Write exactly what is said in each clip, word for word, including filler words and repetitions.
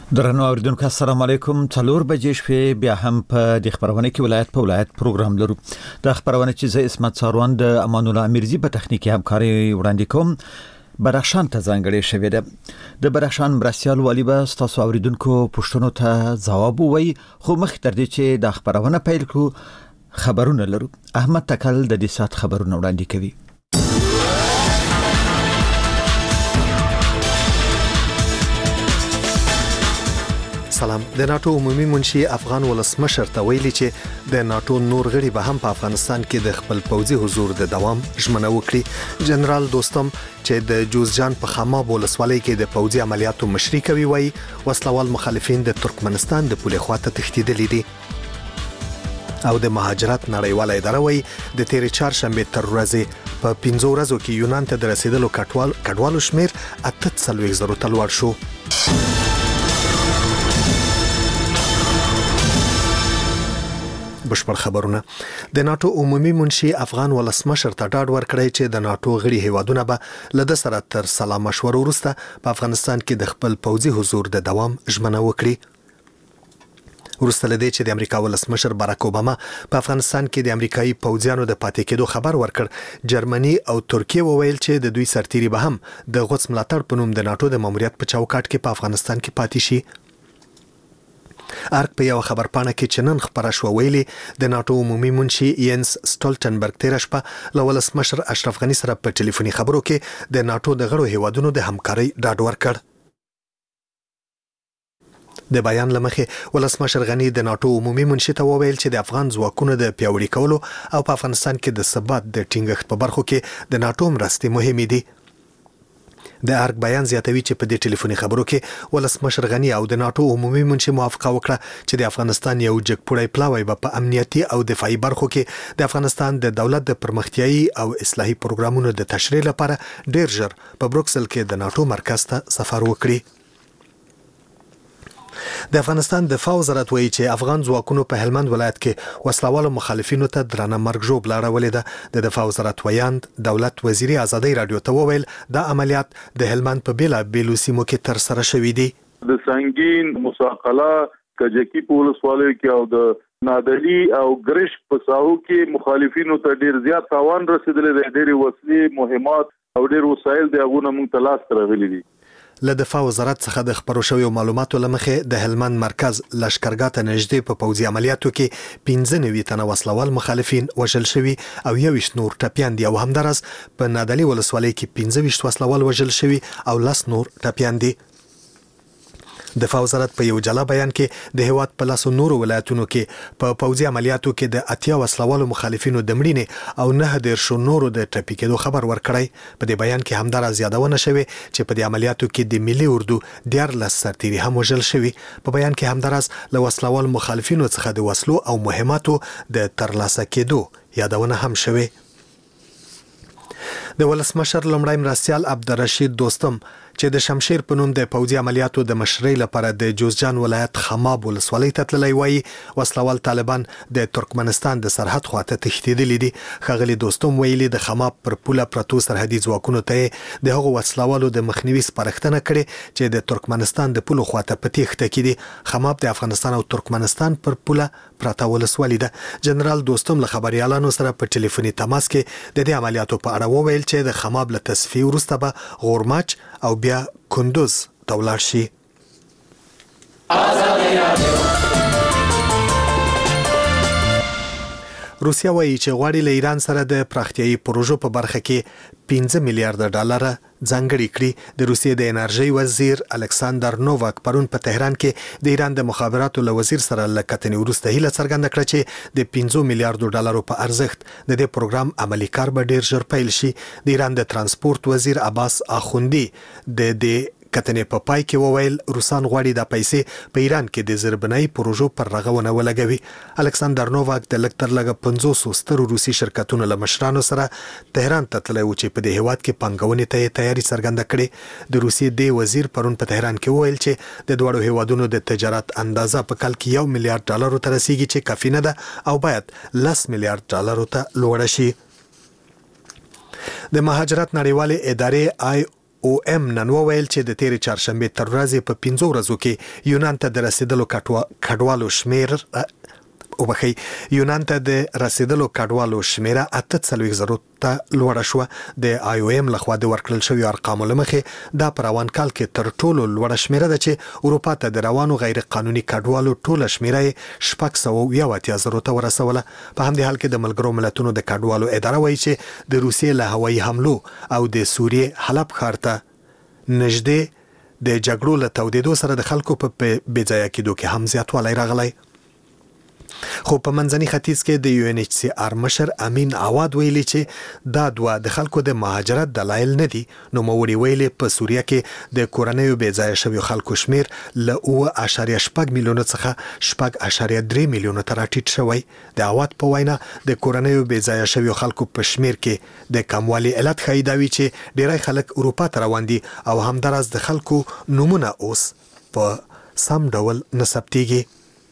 درنو اوریدونکو السلام علیکم. څلور بجې شپې بیا هم په د خبرونه کې ولایت په ولایت پروګرام لرو. د خبرونه چې زه اسمت ساروان د امان الله امیرزی په تخنیکی همکاري وړاندې کوم. بدخشان ته ځانګړې شوې ده. د بدخشان مرستيال والی به تاسو اوریدونکو پوښتنو ته ځواب ووي، خو مخکې تر دې چې د خبرونه پیل کړو خبرونه لرو. احمد تکل د دې سات خبرونه وړاندې کوي. سلام. د ناتو عمومي منشي افغان ولسمشر ته ویلي چې د ناتو نور غړي به هم په افغانستان کې د خپل پوځي حضور د دوام ژمنه وکړي. جنرال دوستم چې د جوزجان په خماب ولسوالۍ کې د پوځي عملیاتو مشري کوي وایي وسلوال مخالفین د ترکمنستان د پولې خواته تښتېدلي دي. او د مهاجرت نړیواله اداره وایي د تیرې چهارشنبې تر ورځې په پنځو ورځو کې یونان ته د رسیدلو کډوال کډوالو شمیر اته څلوېښت زرو ته لوړ شو. بشپړ خبرونه. د ناتو عمومي منشي افغان ولسمشر ته ډاډ ورکړی چې د ناتو غړي هیوادونه به له د سره تر سلا مشورو وروسته په افغانستان کې د خپل پوځي حضور د دوام ژمنه وکړي. وروسته له دې چې د امریکا ولسمشر باراک اوباما په افغانستان کې د امریکایي پوځیانو د پاتې کېدو خبر ورکړ، جرمني او ترکیه وویل چې د دوی سرتیري به هم د غوڅ ملاتړ په نوم د ناتو د ماموریت په چوکاټ کې په افغانستان کې پاتې شي. ارک په یو خبر پاڼه کې چې نن خبره شو ویلي د ناتو عمومي منشي ینس سټولټنبرګ تیر شپه له ولسمشر اشرف غني سره په ټلیفوني خبرو کې د ناتو د غړو هیوادونو د همکارۍ ډاډ ورکړ. د بیان لمخې ولسمشر غني د ناتو عمومي منشي ته وویل چې د افغان ځواکونو د پیاوړي کولو او په افغانستان کې د ثبات د ټینګښت په برخو کې د ناتو مرستې مهمې دي. د ارګ بیان زیاتوي چې په دې ټلیفوني خبرو کې ولسمشر غني او د ناتو عمومي منشي موافقه وکړه چې د افغانستان یو جګپوړی پلاوی به په امنیتي او دفاعي برخو کې د افغانستان د دولت د پرمختیايي او اصلاحي پروګرامونو د تشریح لپاره ډیر ژر په بروکسل کې د ناتو مرکز ته سفر وکړي. د افغانستان دفاع وزارت وایي چې افغان ځواکونو په هلمند ولایت کې وسلوالو مخالفینو ته درنه مرګ ژوبله اړولې ده. د دفاع وزارت ویاند دولت وزیري ازادي رادیو ته وویل دا عملیات د هلمند په بیلا بیلو سیمو کې تر سره شوي دي. د سنگین مساقله کجکی په ولسوالۍ کې او د نادلی او ګرش په ساحو کې مخالفینو ته ډیر زیات تاوان رسیدلی دی. ډیر وسلې مهمات او ډیر وسایل د هغه موږ ته لاس راغلي دي. له دفاع وزارت څخه د خبرو شویو معلوماتو لمخې د هلمند مرکز لشکرګاه ته نږدې په پوځي عملیاتو کې پنځه نوي تنه وسلوال مخالفین وژل شوي او یوویشت نور ټپیان دي او همدارس په نادلي ولسوالۍ کې پنځه ویشت وسلوال وژل شوي او لس نور ټپیان دي. دفاع وزارت په یو جلا بیان کې د هیواد په لاسو نورو ولایتونو کې په پوځي عملیاتو کې د اتیا وسلوالو مخالفینو د مړینې او نه دیرشو نورو د ټپي کېدو خبر ورکړی. په دې بیان کې همدارس یادونه شوې چې په دې عملیاتو کې د ملي اردو دیارلس سرتیري هم وژل شوي. په بیان کې همدارس له وسلوال مخالفینو څخه د وسلو او مهماتو د ترلاسه کېدو یادونه هم شوې. د ولسمشر لومړی مرستيال عبدالرشید دوستم چې د شمشیر په نوم د پوځي عملیاتو د مشرۍ لپاره د جوزجان ولایت خماب ولسوالۍ ته تللی وایي وسلوال طالبان د ترکمنستان د سرحد خواته تښتېدلي دي. ښاغلي دوستم ویلي د خماب پر پوله پرتو سرحدي ځواکونو ته د هغو وسلوالو د مخنیوي سپارښتنه کړې چې د ترکمنستان د پولو خواته په تېښته کې دي. خماب د افغانستان او ترکمنستان پر پوله پرته ولسوالۍ ده. جنرال دوستم له خبريالانو سره په ټلیفوني تماس کې د دې عملیاتو په اړه وویل چې د خماب له تصفیې وروسته به غورماچ او بیا کندوز ته ولاړ شي. روسیا وایي چې غواړي له ایران سره د پراختیايي پروژو په برخه کې پنځه میلیارډ ډالر ځانګړي کړي. د روسیې د انرژي وزیر الکساندر نوواک پرون په تهران کې د ایران د مخابراتو له وزیر سره له کتنې وروسته هیله څرګنده کړه چې د پنځه میلیارډ ډالرو په ارزښت د دې پروګرام عملی کار به ډیر ژر پیل شي. د ایران د ترانسپورت وزیر عباس اخوندی د دې کتنې په پای کې وویل روسان غواړي د پیسې په ایران کې د زیربنایي پروژو پر رغونه ولګوي. الکساندر نوواک د لږ تر لږه پنځوس سترو روسي شرکتونو له مشرانو سره تهران ته تللی و چې په دې هیواد کې پانګونې ته یې تیاری څرګنده کړې. د روسیې د وزیر پرون په تهران کې وویل چې د دواړو هیوادونو د تجارت اندازه په کال کې یو میلیارډ ډالرو ته رسیږي چې کافي نه ده او باید لس میلیارډ ډالرو ته لوړه شي. د مهاجرت نړیوالې ادارې آی او ام نن وویل چې د تیرې چهارشنبې تر ورځې په پنځو ورځو کې یونان ته د رسیدلو کډوالو شمیر او بخي یونان ته د رسیدلو کډوالو شمیره اته څلوېښت زرو ته لوړه شوه. د آی او ام لخوا د ورکړل شویو ارقامو له مخې دا په روان کال کې تر ټولو لوړه شمیره ده چې اروپا ته د روانو غیر قانوني کډوالو ټوله شمیره یې شپږ سوه یو اتیا زرو ته ورسوله. په همدې حال کې د ملګرو ملتونو د کډوالو اداره وایي چې د روسیې له هوایي حملو او د سوریې حلب ښار ته نږدې د جګړو له تودېدو سره د خلکو په بې ځایه کېدو کې هم زیاتوالی راغلی. خو په منځني ختیځ کې د یو ان ایچ سی آر مشر امین عواد ویلي چې دا دوه د خلکو د مهاجرت دلایل نه دي. نو موري ویلي په سوریه کې د کورنیو بې ځایه شویو خلکو شمیر له اوه اعشاریه شپږ میلیونه څخه شپږ اعشاریه درې میلیونه ته راټیټ شوی. د عواد په وینا د کورنیو بې ځایه شویو خلکو په شمیر کې د کموالي علت ښیي دا وي چې ډیری خلک اروپا ته روان دي او همداراز د خلکو نومونه اوس په سم ډول نه ثبتېږي.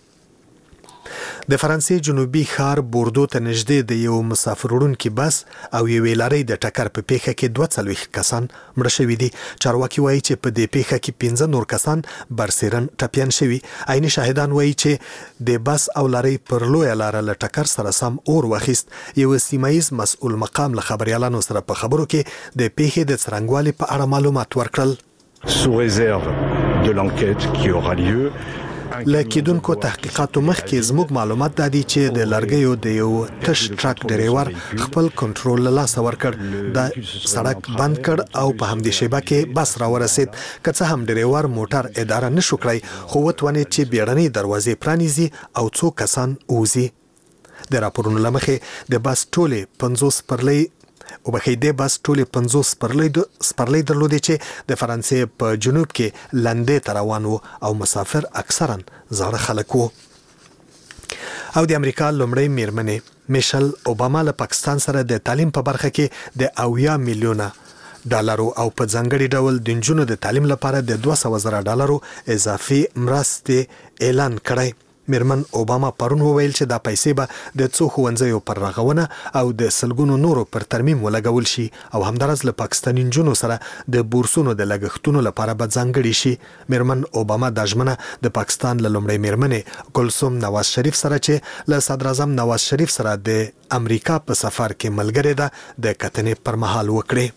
د فرانسې جنوبي ښار بوردو ته نږدې د یو مسافر وړونکي بس او یوې لارۍ د ټکر په پیښه کې دوه څلوېښت کسان مړه شوي دي. چارواکي وایي چې په دې پیښه کې پنځه نور کسان برسېرن ټپیان شوي. عیني شاهدان وایي چې د بس او لارۍ پر لویه لاره له ټکر سره سم اور واخیست. یو سیمایز مسؤل مقام له خبریالانو سره په خبرو کې د پیښې د څرنګوالي په اړه معلومات ورکړل. Sous réserve de l'enquête qui aura lieu, لکېدونکو تحقیقاتو مخکې زموږ معلومات دادي چې د لرګیو د یو تش ټرک ډریور خپل کنټرول له لاسه ورکړ، د سړک بند کړ او په همدې شیبه کې بس راورسید. که څه هم ډریور موټر اداره نشو کړی، خو وتوانید چې بیړنۍ دروازې پرانیزي او څو کسان ووځي. د راپورونو له مخې د بس ټولې پنځوس سپرلۍ او بخې د بس ټولې پنځوس سپرلۍ درلودې چې د فرانسې په جنوب کې لندې ته روان وو او مسافر اکثرا زاړه خلک وو. او د امریکا لومړۍ میرمنې میشل اوباما له پاکستان سره د تعلیم په برخه کې د اویا میلیونه ډالرو او په ځانګړي ډول د نجونو د تعلیم لپاره د دوه سوه زره ډالرو اضافي مرستې اعلان کړی. میرمن اوباما پرون وویل چې دا پیسې به د څو ښوونځیو پر رغونه او د سلګونو نورو پر ترمیم ولګول شي او همداراز له پاکستاني نجونو سره د بورسونو د لګښتونو لپاره به ځانګړي شي. میرمن اوباما دا ژمنه د پاکستان له لومړۍ میرمنې کلثوم نواز شریف سره چې له صدراعظم نواز شریف سره د امریکا په سفر کې ملګرې ده د کتنې پر مهال وکړې.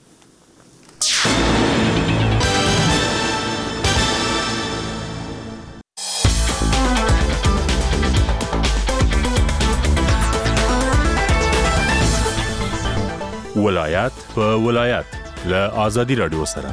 ولایت په ولایت له آزادي رادیو سره.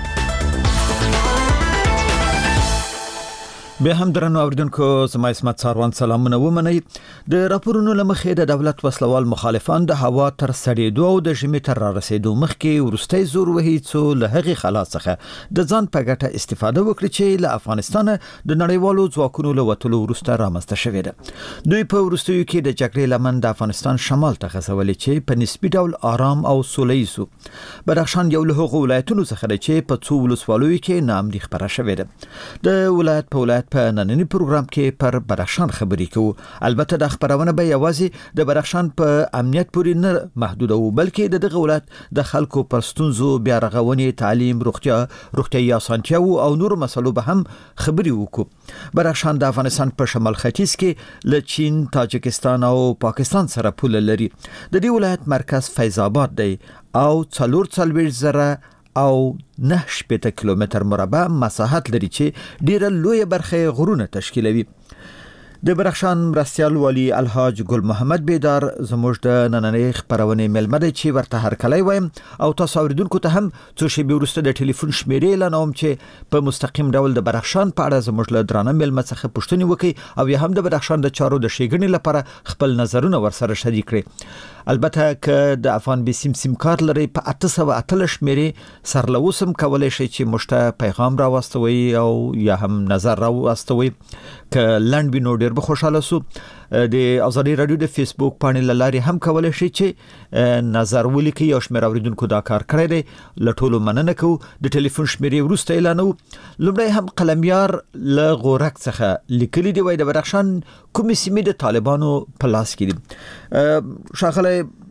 به هم درنو اوریدونکو، زما اسمت ساروان سلامونه ومنئ. د راپورونو لمخې د دولت وسلوال مخالفان د هوا تر سړېدو او د ژمي تر رارسېدو مخکې وروستۍ زور وهي څو له هغې خلا څخه د ځان په ګټه استفاده وکړي چې له افغانستان د نړیوالو ځواکونو له وتلو وروسته رامنځته شوې ده. دوی په وروستیو کې د جګړې لمن د افغانستان شمال ته غځولې چې په نسبي ډول آرام او سوله ییز و. بدخشان یو له هغو ولایتونو څخه دی چې په څو ولسوالیو کې ناامني خپره شوې ده. د ولایت په ولایت په نننی پروګرام کې پر بدخشان خبرې کوو. البته د خبرونه به یوازې د بدخشان په امنیت پورې نه محدود وو، بلکې د دغه ولایت د خلکو پر ستونزو، بیا رغونې، تعلیم، روغتیا، روغتیايي اسانتیاو او نور مسلو به هم خبرې وکړو. بدخشان د افغانستان په شمال ختیځ کې له چین، تاجکستان او پاکستان سره پوله لري. د دې ولایت مرکز فیض آباد دی او څلور څلوېښت زره او نه شپېته کیلومتر مربع مساحت لري چې ډیره لویه برخه غرونه تشکیلوي. د بدخشان مرستیال والی الحاج ګل محمد بیدار زموږ د نننۍ خبرونې ملمه دی چې ورته هرکلی وایم او تاسو اوریدونکو ته هم څو شېبې وروسته د ټلیفون شمیرې اعلانوم چې په مستقیم ډول د بدخشان په اړه زموږ له درانه ملمه څخه پوښتنې وکړي او یا هم د بدخشان د چارو د ښېګڼې لپاره خپل نظرونه ورسره شریک کړي. البته که د افغان بسیم سیم کارت لري په اته سوه اتلس شمیرې سر له اوس هم کولی شئ چې موږ ته پیغام راواستوئ او یا هم نظر راواستوئ. که لنډ وي نو ډېر به خوشحاله سو. د آزادي رادیو د فیسبوک پاڼې له لارې هم کولی شئ چې نظر ولیکئ. یو شمېر اوریدونکو دا کار کړی دی، له ټولو مننه کوو. د ټلیفون شمیرې وروسته اعلانوو. لومړی هم قلمیار له غورک څخه لیکلي دی، وایي د بدخشان کومې سیمې د طالبانو په لاس کې دي. ښاغلی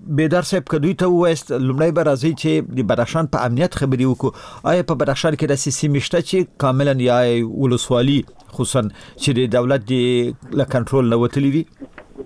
بیدار صاحب کدوې ته وایست لمړی به راځي چې د بدخشان په امنیت خبرې وکړو. آیا په بدخشان کې د سیمې شته چې کاملا یا ولسوالي خصوصا چې د دولت د له کنټرول نه وتلي وي؟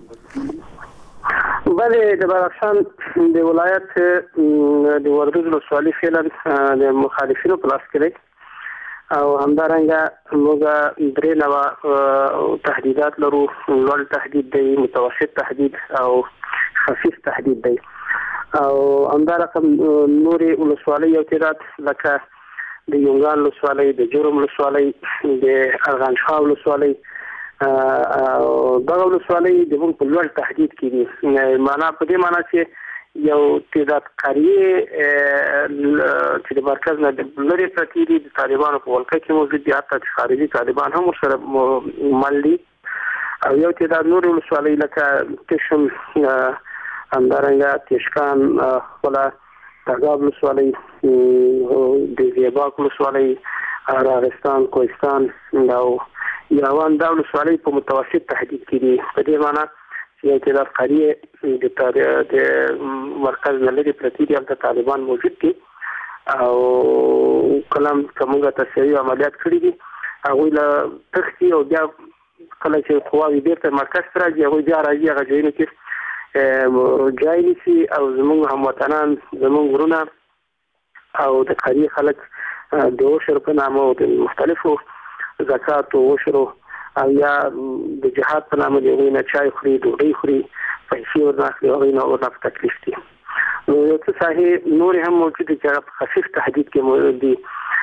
بله د بدخشان د ولایت د وردوز ولسوالي فعلا د مخالفینو په لاس کې دی او همدارنګه موږ درې نوع تهدیدات لرو. لوړ تهدید دی، متوسط تهدید او خفیف تهدید دی او همدارنګه نورې ولسوالۍ یو تعداد لکه د یونګان ولسوالۍ، د جرم ولسوالۍ، د ارغندشاه ولسوالۍ او دغه ولسوالۍ د موږ په لوړ تهدید کې دي. معنا په دې معنا چې یو تعداد قریه چې د مرکز نه لري پرتی دي د طالبانو په ولکه کې موجود دي، حتی خارجي طالبان هم سره مل دي او یو تعداد نور ولسوالۍ لکه کشم، همدارنګه تشکان، خپله تګاب ولسوالۍ، د زیباک ولسوالۍ، راغستان، کوهستان او یاوان دا ولسوالۍ په متوسط تهدید کې دي. په دې معنا چې یو تعداد قریه د مرکز نه لري پرتی دي، هلته طالبان موجود دي او کلام کومه تسویه عملیات کړی دي. هغوی له تختی او بیا کله چې قواوې بیرته مرکز ته راځي هغوی بیا راځي هغه ځایونو کې جای نیسي او زموږ هموطنان، زموږ ورونه او د قریه خلک د عشر په نامه او د مختلفو زکات او عشر او یا د جهاد په نامه د هغوی نه چای خوري، ډوډۍ خوري، پیسې ورناخلي، هغوی نه ورنه په تکلیف دي. نو یو څه ساحې نورې هم موجود دي چې هغه په خفیف تهدید کې موجود دي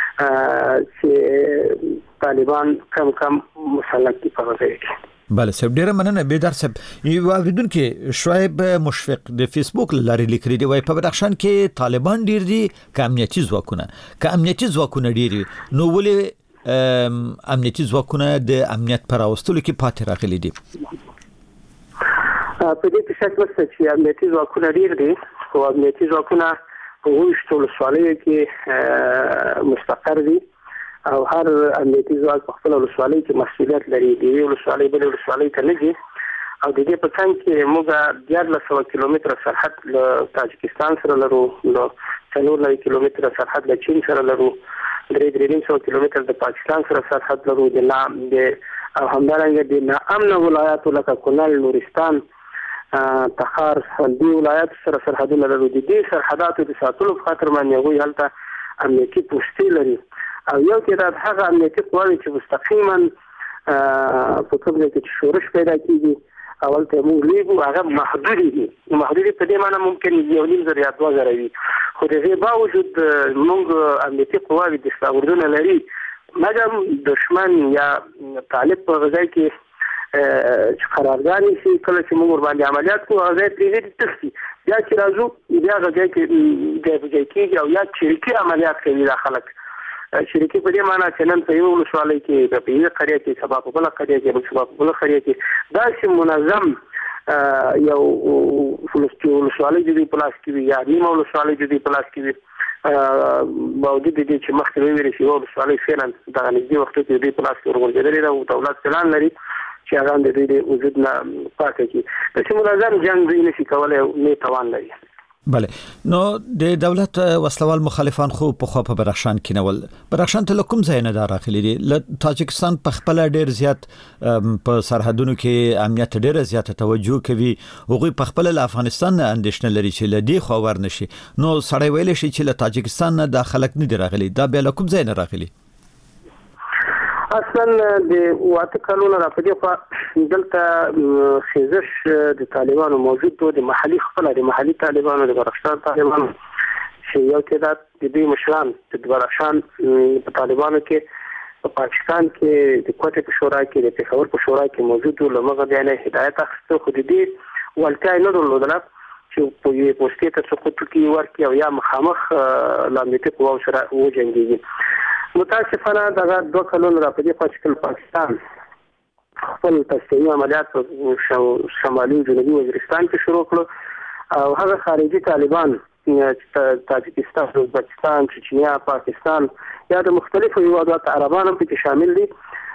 چې طالبان کم کم مسلط دي په غزه کې. بله صاحب ډیره مننه. بیدار صاحب یو اوریدونکو شعیب مشفق د فیسبوک لارې لیکلي دی، وایي په بدخشان کې طالبان ډیر دي که امنیتي ځواکونه که امنیتي ځواکونه ډیر دي، نو ولې امنیتي ځواکونه د امنیت پر راوستلو کې پاتې راغلي دي؟ په دې کې شک نشته چې امنیتي ځواکونه ډیر دي، خو امنیتي ځواکونه په اووه ولسوالیو کې مستقر دي او هر امنیتي ځواک په خپل ولسوالۍ کې مسؤلیت لري. د یوې ولسوالۍ بلې ولسوالۍ ته نه ځي او د دې په څنګ کې موږ دیارلس سوه کیلومتره سرحد له تاجکستان سره لرو، له څلور نوي کیلومتره سرحد له چین سره لرو، درې درې نیم سوه کیلومتره د پاکستان سره سرحد لرو، د نام د او همدارنګه د ناامنه ولایاتو لکه کونړ، نورستان، تخار، دې ولایاتو سره سرحدونه لرو. د دې سرحداتو د ساتلو په خاطر باندې هغوی هلته امنیتي پوستې لري او یو تعداد هغه امنیتي قواوې چې مستقیما په کوم ځای کې چې شورش پیدا کېږي او هلته موږ لیږو هغه محدودې دي. محدودې په دې معنی ممکن یو نیم زره یا دوه زره وي، خو د هغې باوجود موږ امنیتي قواوې دستاوردونه لري مګر دشمن یا طالب په غزه کې چې قرارګاه نیسي، کله چې موږ ورباندې عملیات کوو هغه ځای پرېږدي تښتي، بیا چې راځو بیا هغه ځای کې ځای په ځای کېږي او یا چریکي عملیات کوي دا خلک. چریکي په دې معنی چې نن په یوه ولسوالۍ کې په یوه قریه کې، سبا په بله قریه کې، بل سبا په بله قریه کې داسې منظم یو ولسوالۍ د دوی په لاس کې وي یا نیمه ولسوالۍ د دوی په لاس کې وي، باوجود د دې چې مخکې وویل شي یوه ولسوالۍ فعلا دغه نږدې وختو کې د دوی په لاس کې ورغورځېدلې ده او دولت پلان لري چې هغه هم د دوی د وجود نه پاکه کړي. داسې منظم جنګ دوی نشي کولی او نه توان لري. بله، نو د دولت وسلوال مخالفان خو په خوا په بدخشان کې نول، بدخشان ته له کوم ځای نه دا راغلي دي؟ له تاجکستان په خپله ډېر زیات په سرحدونو کې امنیت ډېره زیاته توجه کوي، هغوی په خپله له افغانستان نه اندېښنه لري چې له دې خوا ور نه شي، نو سړی ویلی شي چې له تاجکستان نه دا خلک نه دي راغلي، دا بیا له کوم ځای نه راغلي؟ اصلا د واته کلونو را په دې خوا دلته خیزش د طالبانو موجود و، د محلي خپله د محلي طالبانو د بدخشان طالبانو چې یو تعداد د دوی مشران د بدخشان په طالبانو کې په پاکستان کې د کوټې په شورا کې د پېښور په شورا کې موجود و، له مغه بیا نه هدایت اخیسته، خو د دې وړتیا یې نه درلودله چې په یوې پوستې ته سقوط وکړي ورکړي او یا مخامخ له امنیتي قواو سره وجنګېږي. متاسفانه دغه دوه کلونه را په دې خوا چې کله پاکستان خپل تسلیمي عملیات په شمالي جنوبي وزیرستان کې شروع کړو او هغه خارجي طالبان تاجکستان، ازبکستان، چچنیا، پاکستان یا د مختلفو هیواداتو عربان هم پکې شامل دي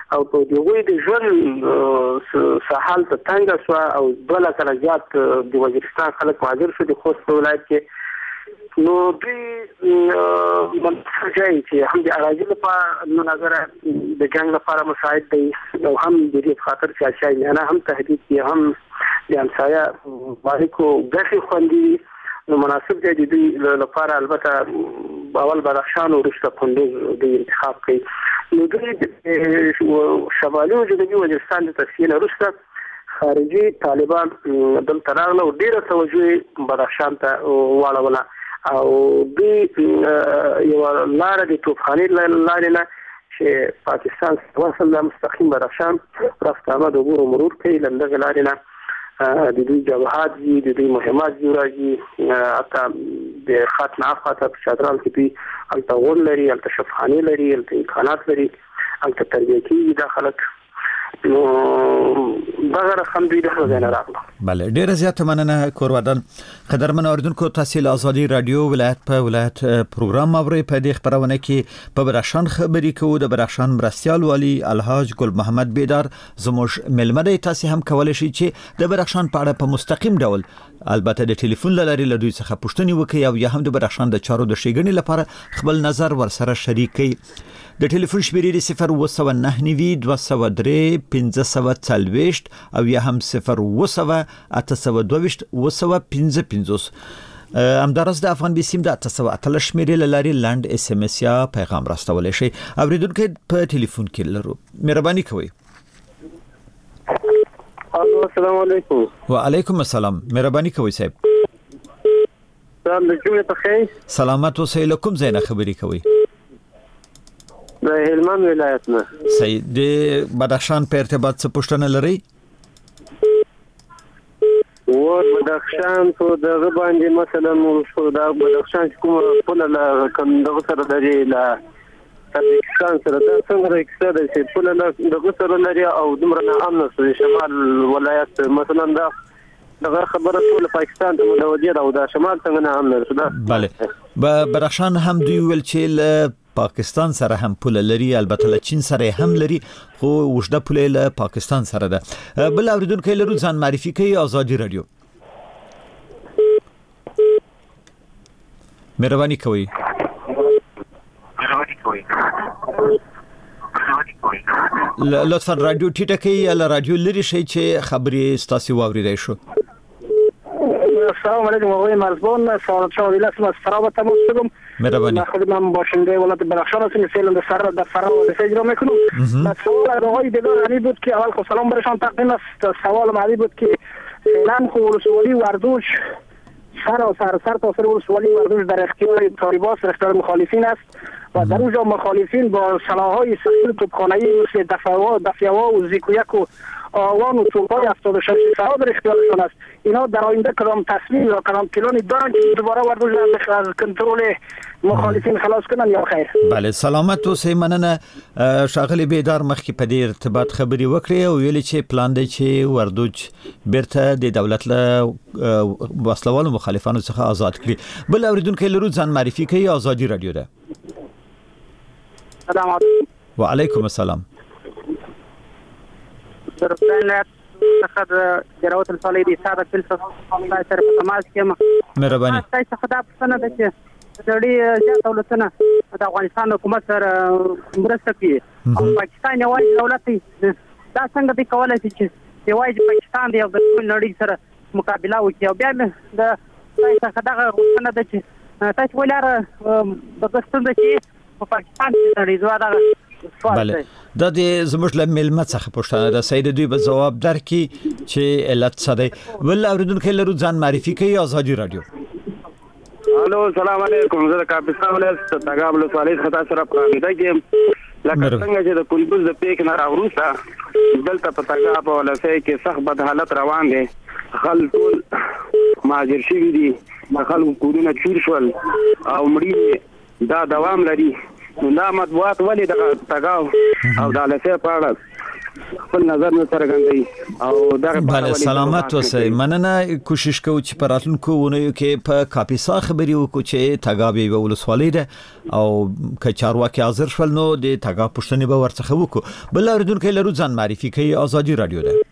او په دغه د ژوند ساحل ته څنګه شو او بل کله زیات د وزیرستان خلک مهاجر شو د خوست ولایت کې نو دوی منځای چې هم د اراضي لپاره نو نظر د جنگ لپاره مساعد دي او هم د دې خاطر چې شای نه هم تهدید دي هم د همسایه باریکو ګټي خوندي نو مناسب دی د دې لپاره البته اول بدخشان او رشته کندوز د انتخاب کوي نو د شمالي او جنوبي وزیرستان د تفصیل وروسته خارجي طالبان دلته راغله او ډیره توجه بدخشان ته واړوله او د یو لار د توپخانه لارې نه چې پاکستان وصل له مستقیم بدخشان راستامه د عبور مرور کوي لنډه لارې نه د دوی جوهات دي د دوی مهمات دي راځي حتی د خط نه افاته په چادران کې دوی التغول لري التشفخاني لري امکانات لري الته تربیه کوي د خلک نو دا رقم دوی د خزانه راغله. بله ډیره زیاته مننه کوروادان. قدرمن اوریدونکو تاسو له ازادي رادیو ولایت په ولایت پروګرام اوري په دې خبرونه کې په بدخشان خبري کوو د بدخشان مرستيال والی الحاج ګل محمد بیدار زموږ ملمده تاسو هم کولای شئ چې د بدخشان په اړه په مستقیم ډول البته د ټلیفون لاري له دوی څخه پوښتنه وکړي او یا هم د بدخشان د چارو د شیګنې لپاره خپل نظر ورسره شریک کړي. د ټلیفون شمیرې صفر و نه نوي دوه سوه درې پنځه سوه څلوېښت او یا هم صفر و سوه اته سوه دوه و سوه پنځه پنځوس. همدارس د افغان بیسیم د اته سوه اتلس شمیرې له لارې لاند اس ام اس یا پیغام راستولی شي. اوریدونکو په ټلیفون کې لرو مهرباني کوئ. السلام علیکم. وعلیکم السلام. مهرباني کوئ صاحب. سلام جوړه ته خیر. سلامات اوسئ. له کوم ځای نه خبرې کوئ؟ د هلمند ولایت نه. صحیح. د بدخشان په ارتباط څه پوښتنه لرئ؟ و بدخشان په دغه باندې مثلا موږ د بدخشان کوم په لا کوم دغه سره لري لا تاجکستان سره دا څنګه اقتصاد چې په لا دغه سره لري او دومره نه امن سره شمال ولایت مثلا دا دغه خبره ټول پاکستان ته متوجه او دا شمال څنګه نه امن سره. بله بدخشان هم دوی ول چې پاکستان سره هم پوله لري البته له چین سره هم لري خو وشده پوله له پاکستان سره ده. بل اوریدونکو لرو ځان معرفي کوي ازادي رادیو. مهرباني کوئ. لطفا رادیو ټیټه کړئ یا له رادیو لري شي چې خبرې ستاسو واوریدای شو. السلام علیکم آقای ملبون. سلام شما ویلاس ما سرابه تماس شدم. مهربانی. خودم باشنده ولایت بدخشان هستم. فعلا در سر در فرا وظیفه اجرا میکنم. سوال آقای دیدار علی بود که اول خو سلام برشان تقدیم است. سوال علی بود که فعلا خو ولسوالی وردوش سر و سر سر تا سر ولسوالی وردوش در اختیار طالبان در اختیار مخالفین است و در اونجا مخالفین با سلاح‌های سخت توپخانه‌ای مثل دفعه دفعه و زیکویک و آوان و توپای هفتاد و شش ساعت در اختیارشان است. اینا در آینده کدام تصمیم یا کدام پلانی دارن که دوباره وردوش از کنترل مخالفین خلاص کنن یا خیر؟ بله سلامت اوسئ. مننه. ښاغلی بیدار مخکې په دې ارتباط خبرې وکړې او ویلي چې پلان دی چې وردوج بیرته د دولت له وسلوالو مخالفانو څخه آزاد کړي. بل اوریدونکو لرو ځان معرفي کوي ازادي رادیو ده. السلام علیکم. وعلیکم السلام. دربلایت څخه جراوت الصالح دي ساده فلسفه په سره په تماس کې مهرباني. تاسو خدای په سنه ده چې ډېری زیات دولتونه د افغانستان حکومت سره مرسته کوي او پاکستان یو دولت دی. دا څنګه دی کولای شي چې یوازې پاکستان دی او د ټول نړۍ سره مقابله وکړي او بیا د تاسو خدای غوښتنه ده چې تاسو ولاره د څنګه چې په پاکستان کې نړۍ زوا ده. بله دا د زموږ له ملمت څخه پوښتنه ده. سید دوی به جواب درکړي چې علت څه دی. ول اوریدونکو لرو ځان معرفي کوي ازادي رادیو. الو السلام علیکم. زه د کاپیسان ولایت تګاب له سوالي خطا سره پرانیدا کې لکه څنګه چې د کلبوز د پیک نه راوروسته دلته په تګاب ولایت کې سخت بد حالت روان دي. خلک ماجر شي دي خلکو کورونه چور شول او مړي دا دوام لري. دا مطبوعات ولې د تګاو او د لسه په اړه خپل نظر نه څرګندوي او دغه بله سلامت اوسئ. مننه. کوشش کوو چې په راتلونکو اونیو کې په کاپیسا خبرې وکړو چې تګاب یوه ولسوالۍ ده او که چارواکي حاضر شول نو د تګاب پوښتنې به ورڅخه وکړو. بل اورېدونکی لرو ځان معرفي کوي. ازادي رادیو ده.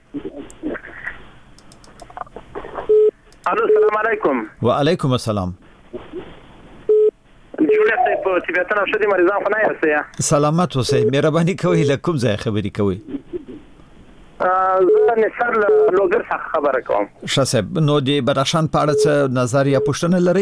الو السلام علیکم. وعلیکم السلام. جوړه ته په تبعتنا شدي مریضان خو نه یاست؟ سلامت اوسئ. مهرباني کوئ له کوم ځای خبرې کوئ؟ زه نصر لوګر څخه خبره کوم. ښه صاحب، نو د بدخشان په اړه څه نظر یا پوښتنه لرئ؟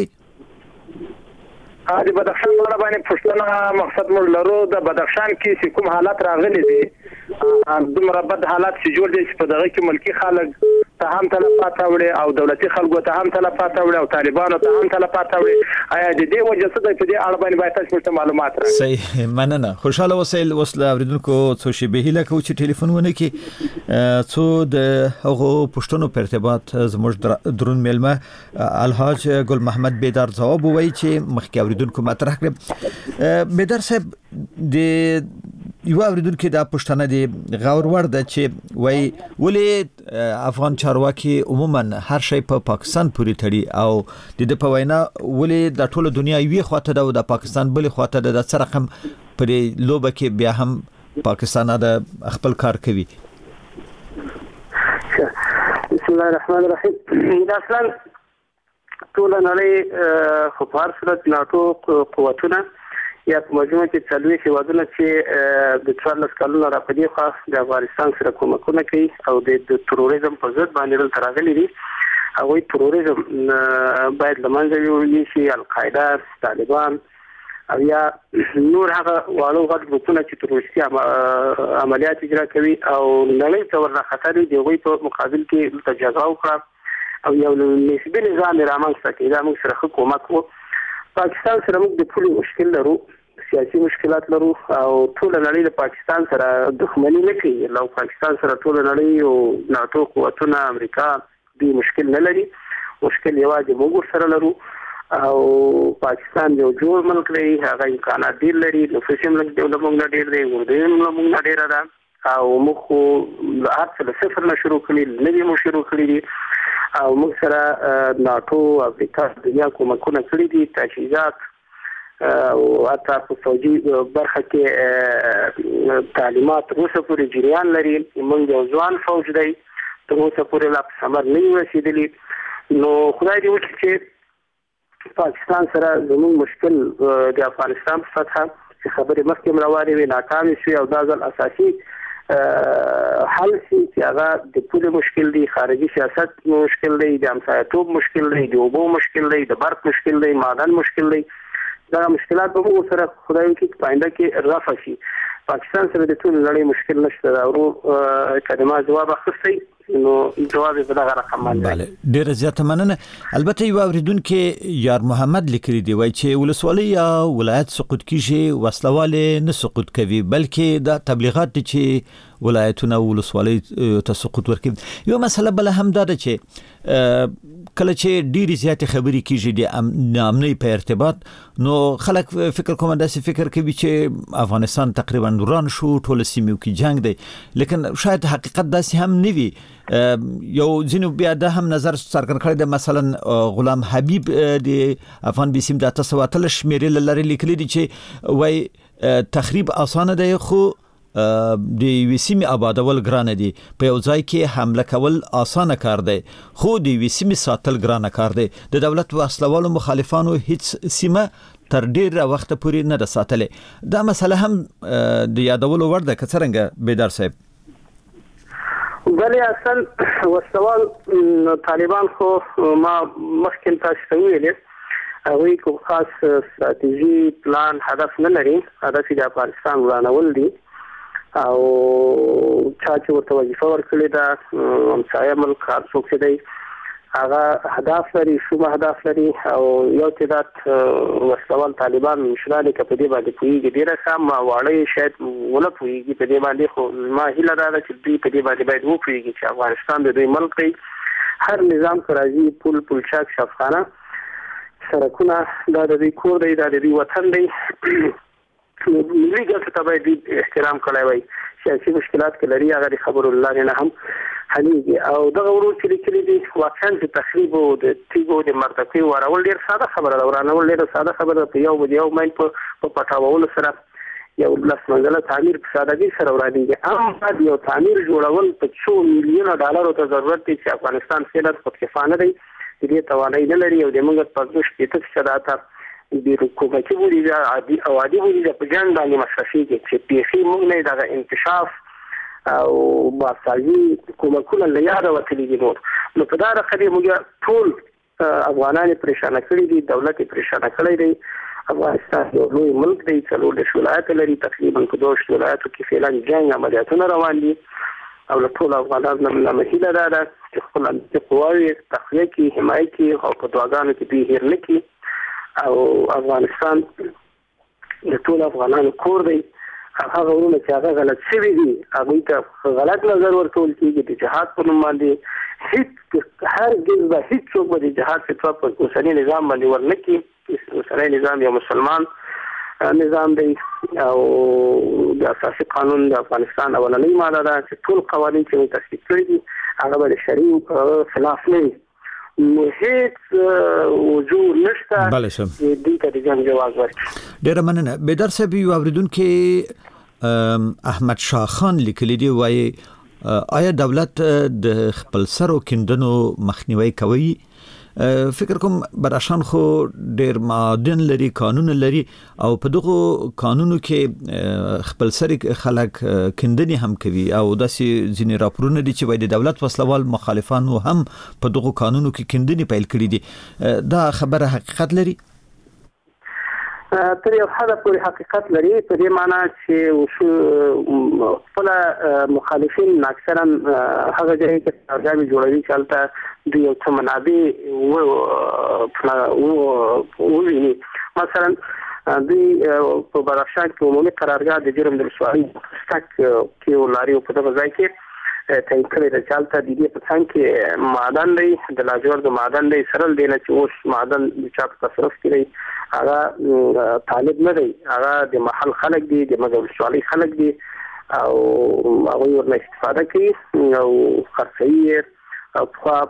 د بدخشان په اړه باندې پوښتنه مقصد موږ لرو. د بدخشان کې چې کوم حالات راغلي دي دومره بد حالات چې جوړ دي چې په دغه کې ملکی خلک ته هم تلفات وړي او دولتي خلکو ته هم تلفات وړي او طالبانو ته هم تلفات وړي. آیا د دې وجه څه ده په دې اړه باندې باید تاسو ته معلومات راکړئ؟ صحیح، مننه. خوشاله اوسئ. اوس له اوریدونکو څو شیبې هیله کوو چې ټلیفون ونه کړي څو د هغو پوښتنو په ارتباط زموږ درون میلمه الحاج ګل محمد بیدار ځواب ووایي چې مخکې اوریدونکو مطرح کړ. بیدار صاحب، د یو اوریدونکو دا پوښتنه دی غور ور ده چې وای ولې افغان چارواکي عموما هر شی په پا پاکستان پورې تړي او د دې په وینا ولې د ټوله دنیا یوې خواته ده او د پاکستان بلې خواته ده. د څه رقم په لوبه کې بیا هم پاکستان د خپل کار کوي؟ بسم الله الرحمن الرحیم. دا اصلا ټول نړۍ خو په هر صورت ناتو قوتونه یا په مجموع کې څلوي هیوادونه چې د څوارلس کلونو راپدې خو د افغانستان سره کومکونه کوي او د تروریزم په ضد باندې دلته راغلي دي. هغوی تروریزم باید له منځه یوړل شي. القاعده، طالبان او یا نور هغه واړه غټ ګروپونه چې تروریستي عملیات اجرا کوي او نړۍ ته ورنښتل دي، هغوی په مقابل کې دلته جزا وکړه او یو نسبي نظام رامنځته کړي. دا موږ سره ښه کومک و. پاکستان سره موږ د پولي مشکل لرو، سیاسي مشکلات لرو او ټول نړۍ د پاکستان سره دښمنی نه کوي. لو پاکستان سره ټول نړۍ او ناتو قوتونه امریکا دی مشکل نه لري. مشکل یوازې موږ سره لرو او پاکستان یو جوړ ملک دی، هغه امکانات ډیر لري. نفوس یې موږ د موږ نه ډیر دی، ورته موږ نه ډیر ده او موږ هر څه له صفر نه شروع کړی، نوی مو شروع کړی دي او موږ سره ناتو امریکا دنیا کومکونه کړی دي، تجهیزات او حتی په فوجي برخه کې تعلیمات اوسه پورې جریان لري. موږ یو ځوان فوج دی، تر اوسه پورې لا په ثمر نه یو رسېدلی. نو خدای دې وکړي چې پاکستان سره زموږ مشکل د افغانستان په سطحه چې خبرې مخکې روانې وي ناکامې شوې او دا ځل اساسي حل شي چې هغه د پولي مشکل دی، خارجي سیاست مشکل دی، د همسایه‌توب مشکل دی، د اوبو مشکل دی، د برق مشکل دی، معدن مشکل دی. دا مشکلات به موږ سره خدای وکړي په آینده کې رفع شي. پاکستان سره د ټول نړۍ مشکل نشته. دا ورو کلمه جواب اخیستی نو جواب به دغه رقم باندې. بله، ډیره زیاته مننه. البته یو اوریدونکو یار محمد لیکلی دی وای چې ولسوالۍ یا ولایت سقوط کیږي وسلواله نه سقوط کوي بلکې د تبلیغات دي چې ولایتونه ولسوالۍ ته سقوط ورکوي. یو مسله بل هم دا ده چې کله چې ډیره زیاته خبرې کیږي د امنیت په ارتباط نو خلک فکر کوم داسې فکر کوي چې افغانستان تقریبا وران شو، ټول سیمو کې جنگ دی، لیکن شاید حقیقت داسې هم نه وي. یو ځینو بیا د هم نظر څرګند کړی د مثلا غلام حبیب د افغان بیسیم د تاسو وتل شمیرې لري لیکلي دي چې وای تخریب اسانه دی خو د وسیمې آبادول ګرانه دي، په یو ځای کې حمله کول اسانه کار دی خو د وسیمې ساتل ګرانه کار دی. د دولت وسلوالو مخالفانو هیڅ سیمه تر ډیره وخت پورې نه ده ساتلې. دا مسله هم د یادولو وړ ده که څرنګه بیدار صاحب؟ بلې اصل وسلوال طالبان خو ما مخکې تاسو ته ویلې هغوی کوم خاص ستراتیژي پلان هدف نه لري. هدف یې د افغانستان ورانول دي او چا چې ورته وظیفه ورکړې ده همسایه ملک هر څوک چې دی هغه هدف لري، شومه هدف لري او یو تعداد وسلوال طالبان مشران که په دې باندې پوهېږي ډېره ښه، ما واړه شاید ونه پوهېږي په دې باندې، خو ما هیله دا ده چې دوی په دې باندې باید وپوهېږي چې افغانستان د دوی ملک دی. هر نظام که راځي پل پلچک شفخانه سړکونه دا د دوی کور دی، دا د دوی وطن دی ملي ګټو ته باید احترام کړی وای. سیاسي مشکلات کې لري هغه خبر الله نه هم حليږي او دغه ورو چې کلی دي واقعا د تخریب او د تیګو د مرتکب ورول ډیر ساده خبره ده. ورانول ډیر ساده خبره ده. یو به یو مین په پټاوول سره یو لاس منځله تعمیر په سادهګي سره ورانیږي. اما یو تعمیر جوړول په څو میلیونه ډالرو ته ضرورت دي چې افغانستان فعلا خودکفانه دی. دې توانایي نه لري او د موږ په دوش کې څه شراته د حکومتي بودیجه عادي او عادي بودیجه په ځان باندې مصرفيږي چې پیسې موږ نه دغه انکشاف او باسالي کومکونه لیاده وکړي دي. نو په دا راځي موږ ټول افغانان پریشان کړي دي، دولت پریشان کړي دي. افغانستان یو لوی ملک دی، څلور د ولایت لري، تقریبا په دوه ولایتو کې فعلا جنگ عملیاتونه روان دي او له ټول افغانانو نه مهیله ده چې خپل د قواوی تخلیه کې حمایت کې او په دواګانو کې به هیر نکي او افغانستان د ټول افغانانو کور دی. هغه ورونه چې هغه غلط شوی دي هغه ته غلط نظر ورکول کېږي د جهاد په نوم باندې. هیڅ هرګز به هیڅ څوک به د جهاد په توګه په اوسنی نظام باندې ورنکي. اوسنی نظام یو مسلمان نظام دی او د اساسي قانون د افغانستان اولنۍ ماده ده چې ټول قوانين چې تصویب کړي دي هغه به شریعت خلاف نه وي. نو هیڅ وجود نشته چې دې ته د جنګ جواز ورکړي. ډیره مننه. بدر صاحب یو اوریدونکو احمد شاه خان لیکلی دی وایي آیا دولت د خپل سرو کیندنو مخنیوي کوي؟ فکر کوم براشان خو ډیر معدن لري، قانون لري او په دغه قانونو کې خپل سری خلک کندنی هم کوي او داسې ځینې راپورونه دي چې وایي د دولت وسلوال مخالفانو هم په دغه قانونو کې کندنی پیل کړي دي. دا خبره حقیقت لري؟ تر یو حد پورې حقیقت لري په دې معنی چې خپل مخالفین اکثرا هغه ځای کې ترجمه جوړوي چې البته د یو څه منابع او ولینی. مثلا د په براشان کې عمومي قرارګاه د جرم د رسوایی تک کې ولاري په دغه ځای کې تعین کړی د چالتہ د دې په څنګه کې معدن دی د لاجورد معدن دی سرل دی نه چې اوس معدن د چا په تصرف کې دی هغه طالب نه دی، هغه د محل خلک دي، د مګولشوالي خلک دي او هغه ورنه استفاده کوي او خرڅي او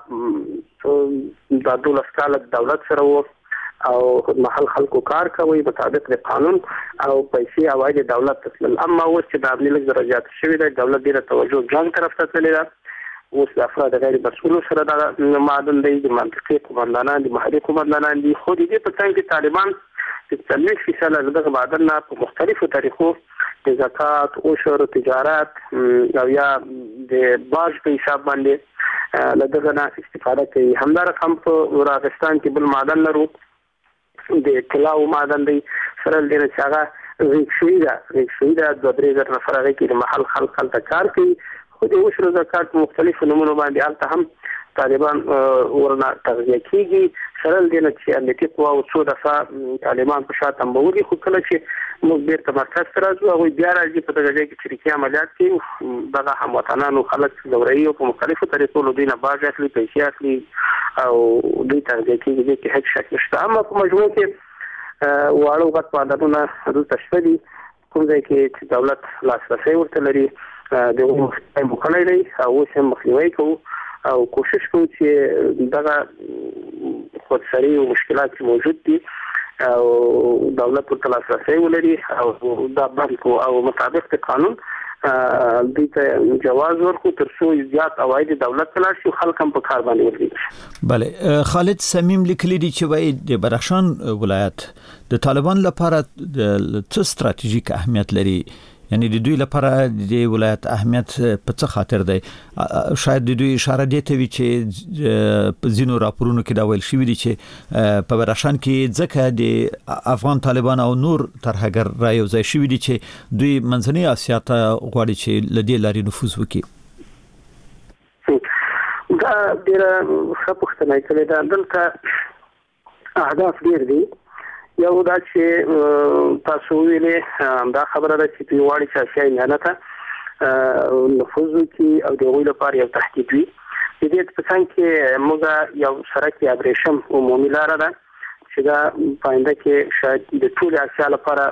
په د دولت کال دولت سره وو او محل خلکو کار کوي مطابق د قانون او پیسې اوایي د دولت تسلل. اما اوس چې د عملی درجات شوی د دولت ډیره توجه ځان طرف ته تللی ده. اوس د افراد غیر مسؤل سره د معدن دی، د منطقي قومندانان دي، محلي قومندانان دي. خو دې په څنګه کې طالبان چې څلوېښت فیصده دغه معدن نه په مختلفو طریقو د زکات، عشر، تجارت او یا د باج په حساب باندې له دغه نه استفاده کوي. همدارقم په راغستان کې بل معدن لرو د طلاو معدن دی سره د نه څنګه ریښوي ده ریښوي ده د درې زره نفر هغه کې د محل خلک خلک کار کوي. خو د عشر زکات مختلفو نمونه باندې البته هم طالبان ورنه تغذیه کیږي. سره د نه چې امنیتي قوا او څو دفعه طالبان په شاته مبوري خو کله چې موږ بیرته مرکز ته راځو هغه بیا راځي په دغه ځای کې شریکي عملیات کوي. دغه هموطنانو خلک دوري او په مختلفو طریقو له دینه باج اخلي، پیسې اخلي او دوی تغذیه کیږي چې هیڅ شک نشته. اما په مجموع کې واړو غټ معدنونه دلته شته دي کوم ځای کې چې دولت لاسرسي ورته لري د وخت مخنی دی او اوس هم مخنیوي کوو او کوشش کوو چې دغه خودسري او مشکلات چې موجود دي او دولت ورته لاسرسي ولري او دا باندې او مطابق د قانون دوی ته جواز ورکو تر څو زیات عواید دولت ته لاړ شي خلک هم په کار باندې ورګي. بله خالد سمیم لیکلی دی چې وایي د بدخشان ولایت د طالبان لپاره څه ستراتیژیک اهمیت لري، یعنی د دوی لپاره د ولایت اهمیت په څه خاطر دی؟ شاید د دوی اشاره دی ته وی چې په ځینو راپورونو کې دا ویل شوی دی چې په بدخشان کې ځکه د افغان طالبان او نور ترهګر را یو ځای شوی دی چې دوی منځنۍ اسیا ته غواړي چې لدې لارې نفوذ وکړي. دا ډیره ښه پوښتنه کړې ده. دلته اهداف ډیر دي. یو دا چې تاسو ویلې دا خبره ده چې په واړی چې اسیا نه ته نفوذ وکړي او د غوړي لپاره یو تهدید وي. د دې په څنګه کې موږ یو سرک یا ابریشم عمومي لار ده چې دا پاینده کې شاید د ټول اسیا لپاره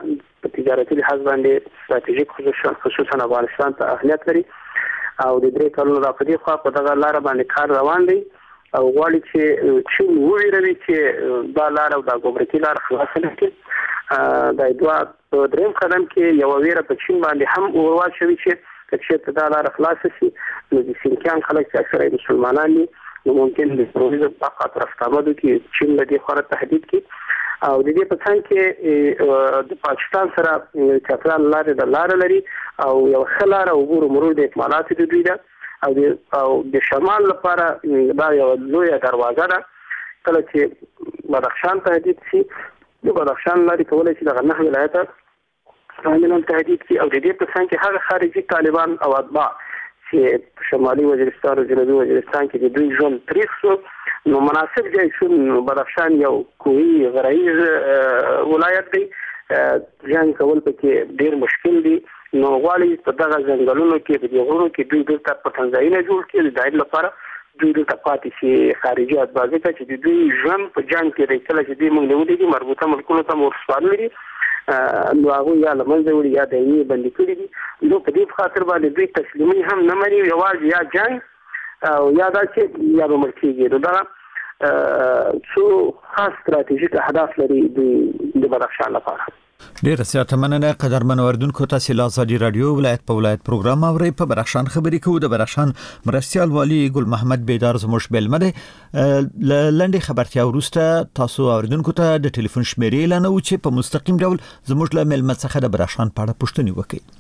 په تجارتي لحاظ باندې ستراتیژیک خصوصا خصوصا افغانستان ته اهمیت لري او د درې کلونو د په دې خوا په دغه لار باندې کار روان دی او غواړي چې چین وویروي چې دا لار او د ګمرکي لار خلاص کړي د دوه په دریم قدم کې یو ویره په چین باندې هم ورواچوي چې چې دا لار خلاص شي نو د سینکیان خلک چې اکثره مسلمانان دي نو ممکن د تروریزم په خاطر استامدو کې چین له دې خبره تهدید کړي او د دې په څنګ کې د پاکستان سره چترال لارې د لار لري او یو خلار او عبور مرور د اکمالات د دوی ده او د او د شمال لپاره دا یو لوی دروازه ده کله چې بدخشان تهدید شي د بدخشان لارې کولای شي د نه ولایت عاملان تهدید کی او د دې په څنګ کې هغه خارجي طالبان او اتباع چې شمالي وزیرستان او جنوبي وزیرستان کې د دوی ژوند تاریخ سو نو مناسب ځای شو بدخشان یو کوهي غرایز ولایت دی ځان کول پکې ډیر مشکل دی نو غواړي په دغه ځنګلونو کې د غرونو کې دوی د پټنځایونه جوړ کړي د دایره لپاره دوی د تقاطی شي خارجي اتباع چې د دوی ژوند په جنگ کې د کله چې دوی موږ له ودی مربوطه ملکونو ته ورسپارل دي نو هغه یا لمنځه وړي یا دایمي بندي کړي دي نو په دې خاطر باندې دوی تسلیمي هم نه مری یوازې یا جنگ او یا دا چې یا به مرکیږي دا څو خاص ستراتیژیک اهداف لري د بدخشان لپاره. ډیر زیاته مننه قدرمن اوردونکو تاسو له ازادي رادیو ولایت په ولایت پروګرام اوري په بدخشان خبرې کوو. د بدخشان مرستيال والی ګل محمد بیدار زموږ بلمده لنډه خبرتیا ورسته تاسو اوردونکو ته د ټلیفون شمیرې اعلان او چې په مستقیم ډول زموږ له ملمت څخه د بدخشان په اړه پوښتنه وکړي.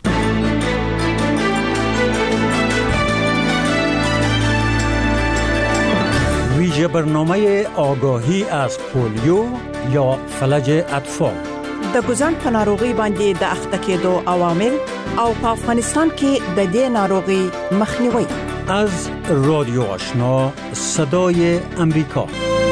ویژه برنامه آگاهی از پولیو یا فلج اطفال د ګوزن په ناروغي باندې د اخته کېدو عوامل او په افغانستان کې د دې ناروغي مخنیوي از رادیو آشنا صدای امریکا.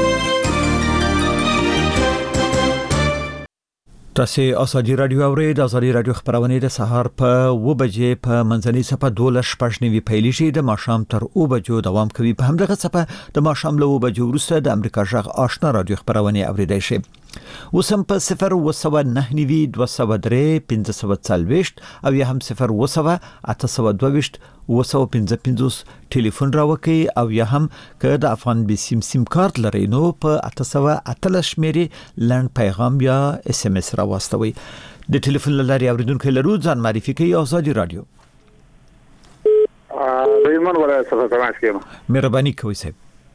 تاسو ازادي رادیو اورئ. د ازادي رادیو خبرونه د سهار په و بجې په منځنۍ صفه دولس پښنوي پیل شي د ماښام تر او بجو دوام کوي. په همدغه صفه د ماښام له و بجو وروسته د امریکا جغ آشنا رادیو خبرونه اوریدای شي. وسم په صفر وسو نه نیوي دوه سو درې پنځه سو څلويشت او یا هم صفر وسو اته سو دوه وسو پنځه پنځوس ټلیفون راوکي او یا هم که د افغان بي سیم سیم کارت لري نو په اته سو اته شمیرې لند پیغام یا اس ام اس راوستوي. د ټلیفون لاري اوریدونکو لرو ځان معرفي کوي ازادي رادیو. ا ریمن ولایت څخه تماس کوم. مهرباني کوئ صاحب.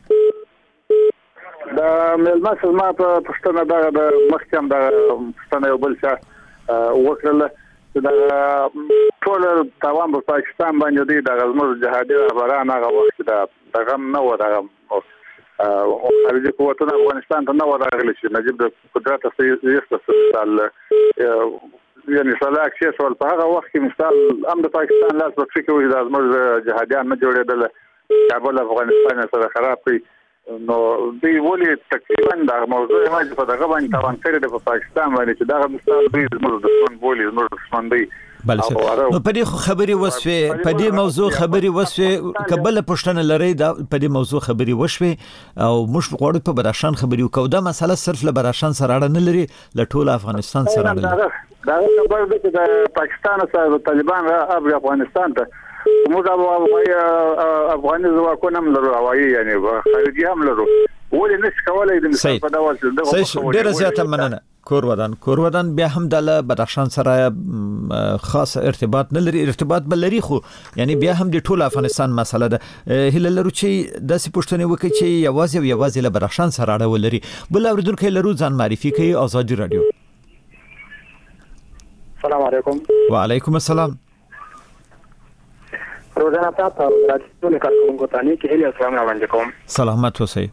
دا ملمس ما په پښتنه دا د مخکم د پښتنه یو بل څه وکړل دا ټول تاوان په پاکستان باندې دی د غزمر جهادي رهبران هغه وخت دا دغه نو دا او خارجي قوتونه افغانستان ته نو راغلي چې نجيب د قدرت استثمال یعنی صلاح شي سوال په هغه وخت کې مثال ام د پاکستان لاس په فکر وي د غزمر جهادیان نه جوړېدل کابل افغانستان سره خراب کړي نو دی ولی تقریبا دا موضوع ما په دغه باندې تاوان کړی د پاکستان باندې چې دا مثال دی زموږ د څون بولی زموږ د څون دی بل څه نو په دې خبري وسوي په دې موضوع خبري وسوي قبل پښتنه لري دا په دې موضوع خبري وشوي او موږ غواړو په بدخشان خبري وکړو. دا مسله صرف له بدخشان سره اړه نه لري له ټول افغانستان سره اړه لري. دا خبره ده چې د پاکستان سره طالبان را افغانستان ته موږ د افغاني ځواکونو هم لرو هوایي یعنی خارجي هم لرو ولې نش کولای د مثال په ډول دغه ډیر زیاته مننه. کور ودان کور ودان بیا هم د بدخشان سره خاص ارتباط نه لري ارتباط بل لري خو یعنی بیا هم د ټول افغانستان مسله ده. هله لرو چې د سپښتنې وکړي چې یوازې او یوازې له بدخشان سره اړه ولري. بل اوریدونکو لرو ځان معرفي کوي ازادي رادیو. السلام علیکم. وعلیکم السلام. روزانه تاسو راځو نه کارکونکو ته نه کې هلي السلام علیکم کوم. سلامت اوسئ.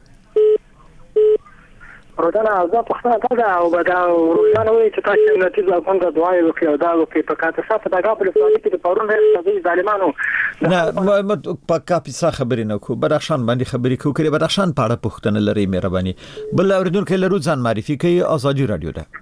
روزانه زه پښتنه تاسو او بدا روزانه وي چې تاسو نتیجه څنګه دعای وکړو دا وکړي په کاته صفه دا په لسوالي کې د پرون راځي ظالمانو نه په کاپیسا خبرې نه کو بدخشان باندې خبرې کو کړي بدخشان په اړه پښتنه لري مهرباني. بل اوریدونکو لرو ځان معرفي کوي ازادي رادیو ده.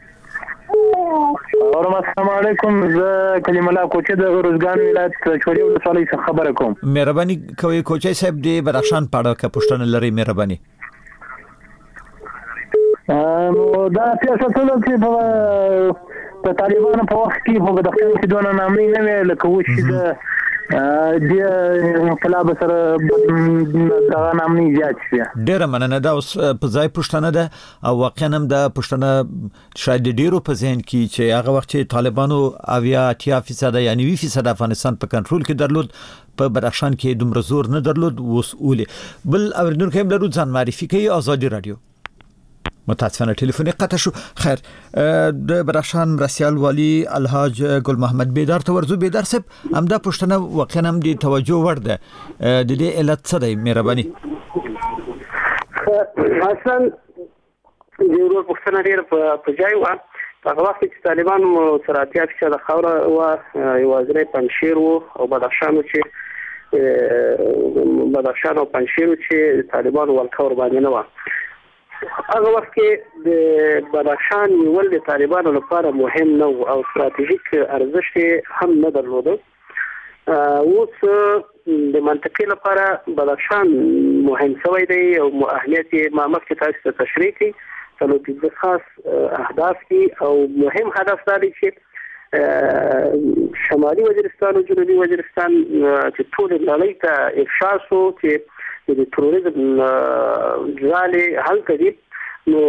السلام علیکم. زه کلیم الله کوچه د روزګان ولایت چوري ولسوالۍ څخه خبره کوم. مهرباني کوي کوچه صاحب دی بدخشان په اړه کې پښتنه لري مهرباني. نو دا سیاستونه چې په د طالبانو په وخت کې په بدخشان کې دونه نامني نه وي لکه و چې د د انقلاب سره دغه نامني زیات شي. ډېره مننه. دا اوس په ځای پوښتنه ده او واقعا هم دا پوښتنه شاید ډېرو په ذهن کې چې هغه وخت چې طالبانو اویا اتیا فیصد یا نوي فیصد افغانستان په کنټرول کې درلود، په بدخشان کې دومره زور نه درلود. اوس ولې بل اوریدونکو هم لرو ځان معرفي کوي. آزادي رادیو. متاسفانه ټلیفون قطع شو. خیر، د بدخشان مرستیال والی الحاج ګل محمد بیدار ته ورزو. بیدار صاحب، همدا پوښتنه واقعا هم د توجه وړ ده. د دې علت څه دی؟ مهرباني. اصلا د یو پوښتنه ډیره په ځای و. هغه وخت چې طالبان سره اتیا فیصد خاوره و یوازینی پنجشیر و او بدخشان چې بدخشان او پنجشیر چې طالبان ولکور باندې نه و. هغه وخت کې د بدخشان نیول د طالبانو لپاره مهم نه او ستراتیژیک ارزښت هم نه درلود. اوس د منطقې لپاره بدخشان مهم شوی دی او اهمیت یې ما مخکې تاسو ته تشریح کړی. نو د خاص اهداف کې او مهم هدف دا دی چې شمالي وزیرستان او جنوبي وزیرستان چې ټول نړۍ ته افشا شو چې د تروریزم ځاله حل کړي. نو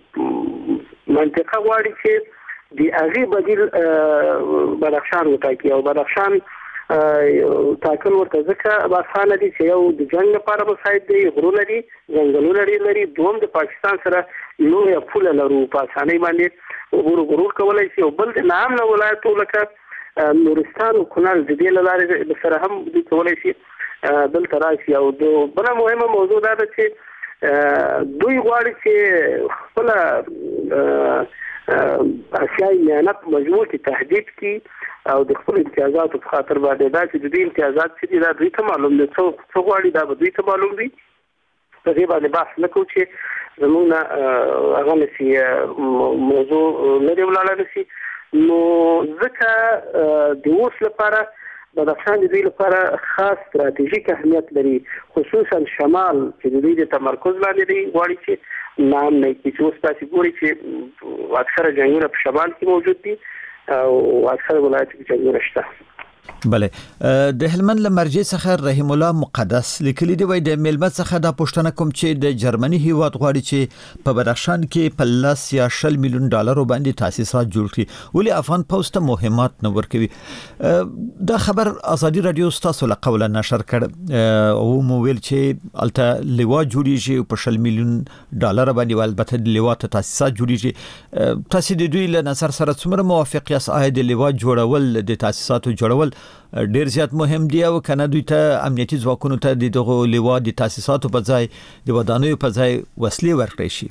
منطقه غواړي چې د هغه بدیل بدخشان وټاکي او بدخشان تاکل ورته ځکه باسانه دي چې یو د جنگ لپاره مساعد دی، غرونه دي، ځنګلونه لري، دوم د پاکستان سره لوی پوله لرو په اسانۍ باندې غرور غرور کولای شي. او بل د نام نه ولایتو لکه نورستان او کونړ د دې لارې سره هم د کولای شي دلته راشي. او د بل مهمه موضوع دا ده چې دوی غواړي چې خپل اسیائی میانت مجموع کې تهدید کی او د خپل امتیازاتو په خاطر باندې دا چې د دې امتیازات چې دا دوی ته معلوم دي، څو غواړي دا به دوی ته معلوم دي. په دې باندې بحث نه کوو چې زموږ نه هغه نشي موضوع لري ولاړه نشي. نو ځکه د اوس لپاره بدخشان د دوی لپاره خاص ستراتیژیک اهمیت لري، خصوصا شمال چې د دوی د تمرکز باندې دی. غواړي چې نام نه کې چې اوس تاسو ګوري چې اکثره جنگونه په شمال کې موجود دي او اکثره ولایتونو کې جنگونه شته. بله، د هلمند لمرجې څخه رحیم الله مقدس لیکلي دی، وای د میلمه څخه دا پوښتنه کوم چې د جرمني هیواد غواړي چې په بدخشان کې په لس یا شل میلیون ډالر باندې تاسیسات جوړ کړي، ولې افغان پوسټ ته مهمات نه ورکوي. دا خبر آزادي رادیو تاسو له قوله نشر کړ او مو ویل چې الته لوا جوړیږي په شل میلیون ډالر باندې، البته د لوا ته تاسیسات جوړیږي. تاسو د دوی له نظر سره څومره موافق یاست؟ آیا د لوا جوړول د تاسیساتو جوړول ډیر زیات مهم دی او کنه دوی ته امنیتي ځواکونو ته دغه لوا د تاسیساتو په ځای د ودانیو په ځای وسلې ورکړي شي؟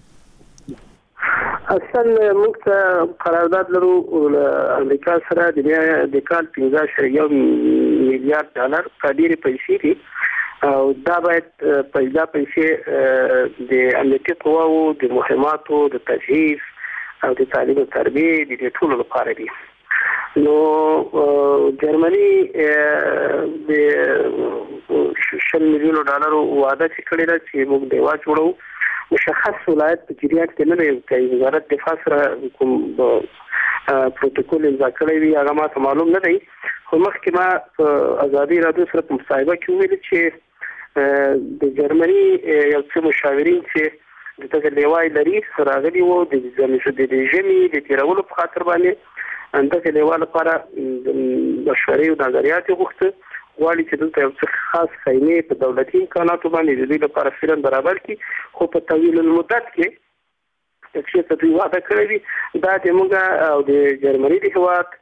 اصل موږ ته قرارداد لرو امریکا سره د کال پنځه اشاریه میلیارډ ډالر قدرې پیسې دي او دا باید پیدا پیسې د امنیتي قواو د مهماتو د تجهیز او د تعلیم او تربیه د ټولو لپاره دي. نو جرمني د شل میلیون ډالر وعده کړی دا چې موږ دیوا جوړو، مشخص ولایت په جریان کې نه دی کوي. وزارت دفاع سره کوم پروتوکول امضا کړی وي هغه ما ته معلوم نه دی، خو مخکې ما په آزادي رادیو سره په مصاحبه کې ویل چې د جرمني یو څه مشاورین چې دغه لیوای لري راغلي وو د ځمکې د ژمي د تیرولو په خاطر باندې اندازه لیوال لپاره مشورې او نظریات غوښته. غواړي چې دلته یو څه خاص خیمه په دولتي امکاناتو باندې د دې لپاره فعلا برابر کړي، خو په طویل المدت کې چې دوی وعده کړی وي دا د موږ او د جرمني د هیواد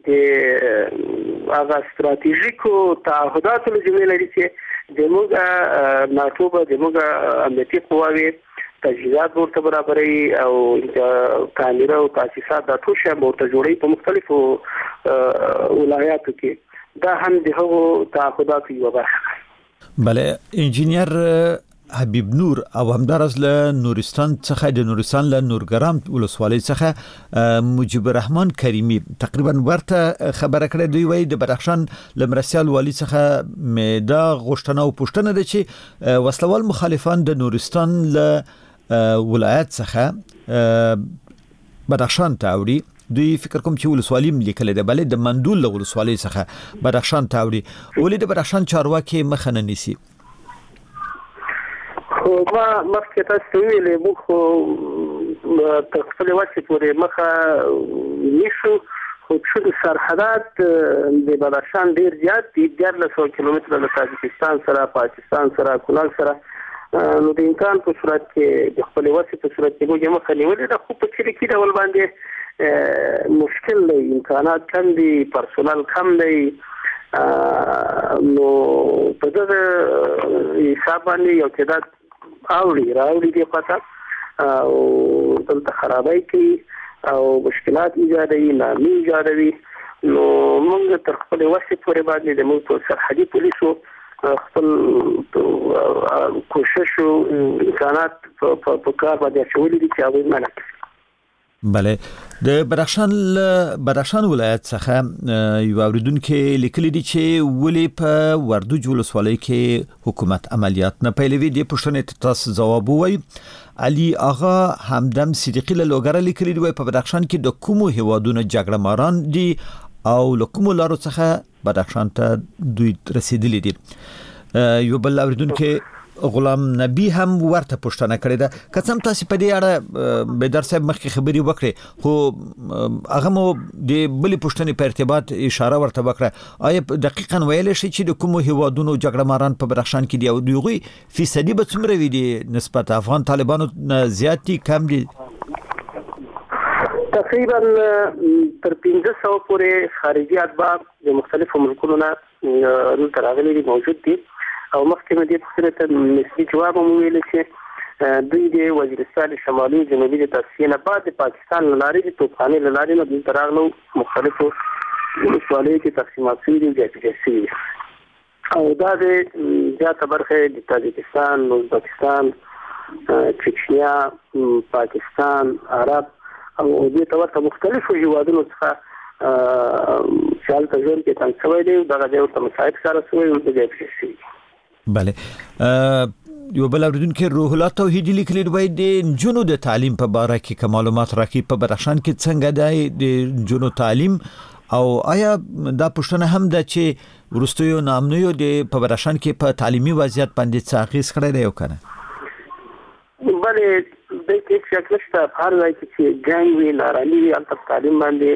د هغه ستراتیژیکو تعهداتو لپاره لري چې د موږ ناتو به د موږ امنیتي قواوی تجهیزات ورته برابرې او تعمیره او تاسیسات د ټول شی ورته جوړي په مختلفو ولایاتو کې. دا هم د هغو تعهداتو یوه برخه. بله، انجینیر حبیب نور او همدارس له نورستان څخه د نورستان له نورګرام ولسوالۍ څخه مجيب الرحمن کریمی تقریبا ورته خبره کړې. دوی وایي د بدخشان له مرستیال والی څخه مې دا غوښتنه او پوښتنه ده چې وسلوال مخالفان د نورستان له ولایت څخه بدخشان ته اوړي، دوی فکر کوم چې ولسوالۍ لیکل دی بلې د مندول ولسوالۍ څخه بدخشان ته وړي ولې د بدخشان چارواکي مخه نه نیسي خو ما مخکې تاسو ویلې موږ خو تر خپل وخت پورې مخه نیسو خو چې سرحدات د بدخشان ډیر زیات دي دیارلس سوه کیلومتره د تاجکستان سره پاکستان سره کونړ سره نو د امکان په صورت کې د خپل وخت په صورت کې موږ مخه نیولې ده خو په چیرې کې ډول باندې مشکل دی امکانات کم دي پرسونل کم دی نو په دغه حساب باندې یو تعداد اوړي راوړي دی پتا او دلته خرابای کوي او مشکلات ایجادوي نامي ایجادوي نو موږ تر خپل وخت پورې باندې د موږ سرحدي پولیسو خپل کوشش او امکانات په کار باندې اچولي دي چې هغوی منع کړي بله د بدخشان بدخشان ولایت څخه یو اوریدونکو لیکلي دي چې ولې په وردوج ولسوالۍ کې حکومت عملیات نه پیلوي د پښتنې تاسو جواب وایي علي آغا همدم صدیقی له لوګر لیکلي دی په بدخشان کې د کومو هوادونو جګړه ماران دي او له کومو لارو څخه بدخشان ته دوی رسیدلي دي یو بل اوریدونکو غلام نبی هم ورته پوښتنه کړې ده کڅم تاسو په دې اړه به در صاحب مخکې خبري وکړي خو هغه مو د بلې پوښتنې په ارتباط اشاره ورته وکړه آیا دقیقاً ویل شي چې د کومو هوادونو جګړه ماران په بدخشان کې دی او دوی فیصدي به څومره وي دي نسبت افغان طالبانو زیات دي کم دي تقریبا تر پنځه سوه پورې خارجي اتباع د مختلفو ملکونو نه دلته راغلي دي موجود دي او مخکې مې دې پوښتنې ته نسبي جواب هم ویلی چې دوی د وزیرستان شمالي جنوبي د تاسیس نه بعد د پاکستان له لارې د توپخانې له لارې نه دلته راغلو مختلفو ولسوالیو کې تقسیمات شوي دي جاتې شوي او دا د زیاته برخه د تاجکستان ازبکستان چچنیا پاکستان عرب او دې ته ورته مختلفو هیوادونو څخه چې هلته ژوند کې تنګ شوی دی دغه ځای ورته مصائب ښکاره شوي او د جاتې شوي بله یو بل اوریدونکو روح الله توحیدی لیکلی دی د نجونو د تعلیم په باره کې که معلومات راکړي په بدخشان کې څنګه دی د نجونو تعلیم او آیا دا پوښتنه هم ده چې وروستیو نامنیو د په بدخشان کې په تعلیمي وضعیت باندې څه اغېز کړی دی او که نه بلې دې کې شک نشته هر ځای کې چې جنګ وي نارامي وي هلته په تعلیم باندې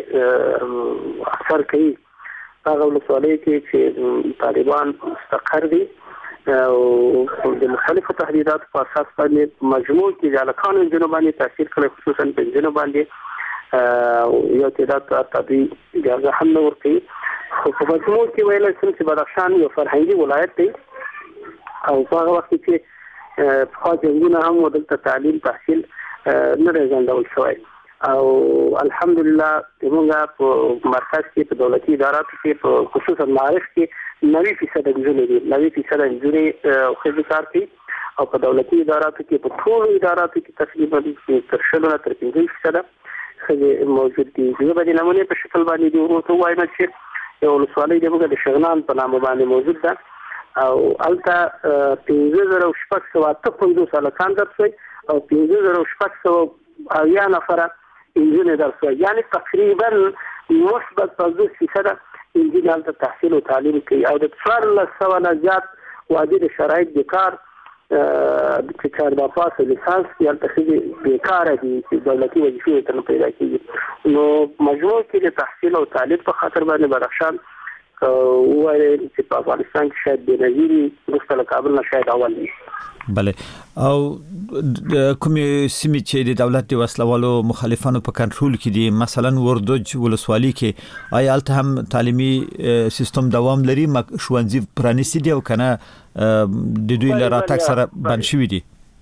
اثر کوي هغه ولسوالیو کې چې طالبان مستقر دي او د مختلفو تهدیداتو په اساس باندې مجموع کې د هلکانو نجونو باندې تاثیر کړی خصوصا په نجونو باندې یو تعداد ته دوی اجازه هم نه ورکوي خو په مجموع کې ویلی شم چې بدخشان یو فرهنګي ولایت دی او په هغه وخت کې پخوا جنګونه هم و دلته تعلیم تحصیل نه دی ځنډول شوی او الحمدلله زموږ په مرکز کې په دولتي اداراتو کې په خصوصا معارف کې نوي فیصده نجونې دي نوي فیصده نجونې ښځې کار کوي او په دولتي اداراتو کې په ټولو اداراتو کې تقریبا تر شلو نه تر پنځه فیصده ښځې موجود دي زه به د نمونې په شکل باندې دې ورته ووایم چې یو ولسوالۍ زموږ د شغنان په نامه باندې موجود ده او هلته پنځه زره شپږ سوه اته پنځوس هلکان درس وی او پنځه زره شپږ سوه اویا نفره نجونې درس وی یعنې تقریبا مثبت پنځوس فیصده نجونې هلته تحصیل او تعلیم کوي او د څوارلس سوه نه زیات واجد شرایط د کار چې چار با پاس لیسانس کې هلته ښځې بېکاره دي چې دولتي وظیفې ورته نه پیدا کېږي نو مجموع کې د تحصیل او تعلیم په خاطر باندې بدخشان ووایي چې په افغانستان کې شاید بېنظیري وروسته له کابل نه شاید اول وي بله او کومې سیمې چې د دولت د وسلوالو مخالفانو په کنټرول کې دي مثلا وردوج ولسوالۍ کې آیا هلته هم تعلیمي سیستم دوام لري ښوونځي پرانیستي دي او که نه د دوی له راتګ سره بند شوي دي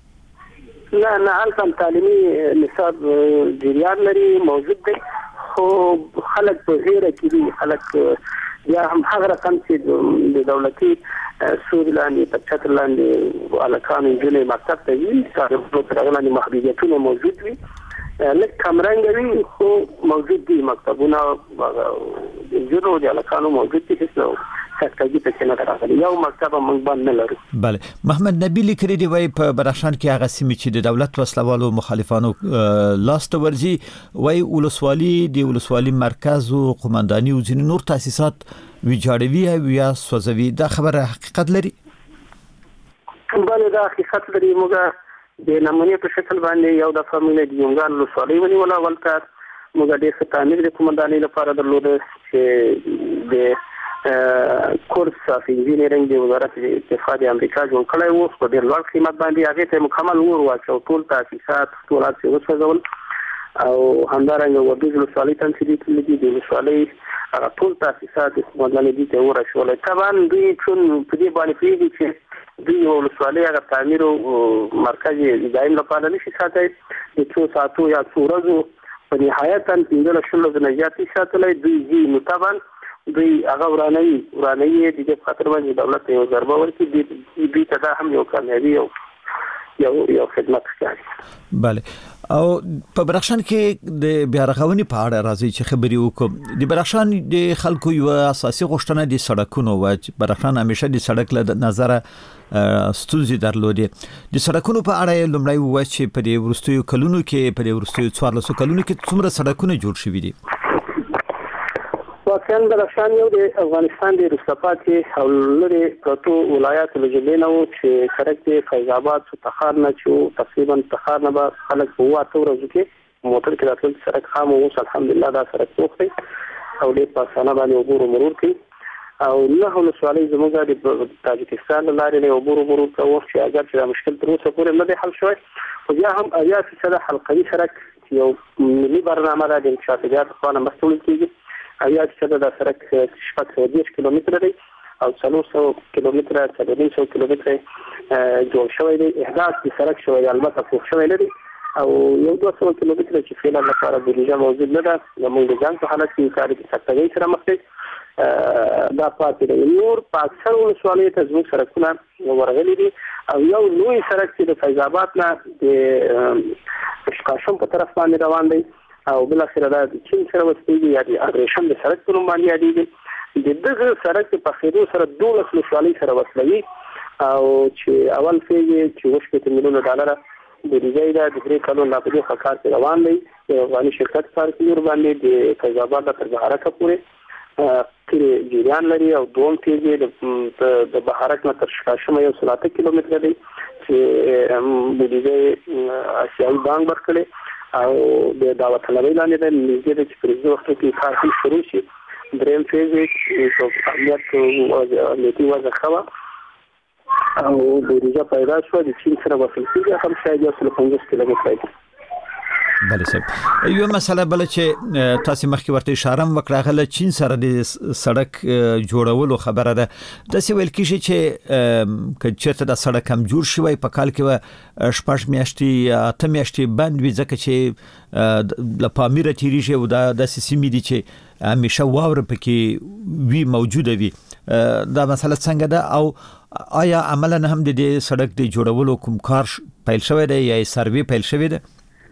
نه نه هلته هم تعلیمي نصاب جریان لري موجود دی خو خلک په غیره کې دي خلک یا هم هغه رقم چې د دولتي سود لاندې په چتر لاندې هلکان نجونې مکتب ته ځي طالبانو تر هغه لاندې محدودیتونه موجود وي لږ کمرنګه وي خو موجود دي مکتبونه د نجونو د هلکانو موجود دي هېڅ سکتګي پکې نه راغلي یو مکتب موږ باندې نه لرو. بله محمد نبی لیکري دی وای په بدخشان کې هغه سیمې چې د دولت وسلوالو مخالفانو لاس ته ورځي وای ولسوالي د ولسوالي مرکز او قومنداني او ځینې نور تاسیسات ویجاړوي او یا سوځوي. دا خبره حقیقت لري؟ بله دا حقیقت لري. موږ د نمونې په شکل باندې یو د فامیل د یونګان ولسوالي ونیوله. ولکه موږ د ستانګ د قومندانۍ لپاره درلوده چې د کورس اف انجینیرینګ د وزارت دفاع د امریکا جوړ کړی و په ډېر لوړ قیمت باندې. هغه ته مکمل ور واچو ټول تاسیسات ټول څه وسوځول او همدارنګه وردوج ولسوالي تنظیمي کړي دي. ولسوالي هغه ټول تاسیسات د قومندانۍ دي ته ورشول. طبعا دوی ټول په دې باندې پیږي چې دوی ولسوالي هغه تعمیر او مرکز دایم لپاره نشي ساتي. د څو ساعتو یا څو ورځو په نهایت ان پنځه لسل د نجاتي ساتلای دوی دي. نو طبعا دوی هغه ورانوي ورانوي د دې خاطر باندې دولت یو ضربه ورکړي دي دوی ته دا هم یو کامیابی یو یو یو خدمت کوي. بله او په بدخشان کې د بیا رغونې په اړه راځي چې خبري وکړو. د بدخشان د خلکو یو اساسي غوښتنه د سړکونو و چې بدخشان همیشه د سړک له نظر ستونزې درلودې. د سړکونو په اړه لومړی و چې په دې ورستیو کلونو کې په دې ورستیو څوارلسو کلونو کې څومره سړکونه جوړ شوي دي؟ واقعا بدخشان یو د افغانستان د وروسته پاتې او لرې پرتو ولایاتو له جملې نه و چې سړک د فیض آباد څخه تخار نه چې تقریبا تخار نه به خلک په واته ورځو کې موټر کې راتلل سړک خام اوس الحمدلله دا سړک پوخ دی او ډېر په اسانه باندې عبور مرور کوي. او نه ولسوالۍ زموږ د تاجکستان له لارې نه عبور مرور کوي چې اگر چې دا مشکل تر اوسه پورې نه دی حل شوی. خو بیا هم اویا فیصده حلقوي سړک یو ملي برنامه ده د چاپیریال خوا نه مسؤل کېږي. اویا فیصده دا سړک شپږ سوه دېرش کیلومتره دی او څلور سوه کیلومتره څلور نیم سوه کیلومتره جوړ شوی دی. احداث د سړک شوی دی البته پوخ شوی نه دی او یو دوه سوه کیلومتره چې فعلا لپاره بودیجه موجود نه ده. زموږ د ځان په حالت کې کار کې سختګۍ سره مخ دی دا پاتې دی. نور په اکثر ولسوالیو ته زموږ سړکونه ورغلي دي او یو لوی سړک چې د فیض آباد نه د شکاشم په طرف باندې روان دی او بل اخر دا چین سره وسیږي یا د اګریشن د سړک په نوم باندې یادېږي. د دغه سړک په خېدو سره دولس ولسوالۍ سره وصلوي او چې اول فیز چې وشپېته میلیونه ډالره بودیجه ده د درې کلونو لا په دې کار کې روان دی. د افغاني شرکت کار کوي ورباندې د فیض آباد تر بهارک پورې کې جریان لري او دوم فیز د بهارک نه تر شکاشم یو سل اته کیلومتره دی چې بودیجه آسیایي بانک ورکړي او د دعوت طلبۍ لاندې د نږدې د چپریزو وخت کې کار هم شروع شي. دریم فیز په امنیت او امنیتي وضع ښه او بودیجه پیدا شوه د چین سره وصل کېږي هم شاید یو سل پنځوس کیلومتره دی. بله صاحب یو مسله بل چې تاسو مخکې ورته اشاره وکړه غل چین سره د سړک جوړولو خبره ده. د څه ویل کیږي چې کچته د سړک هم جوړ شوی په کال کې شپږ میاشتې اته میاشتې بند وي ځکه چې د پامیر تیریږي او د سیمې دي چې همیشه واوره پکې وی موجوده وي. دا مسله څنګه ده او آیا عملاً هم د دې سړک د جوړولو کوم کار پیل شوی دی یا سروې پیل شوی دی؟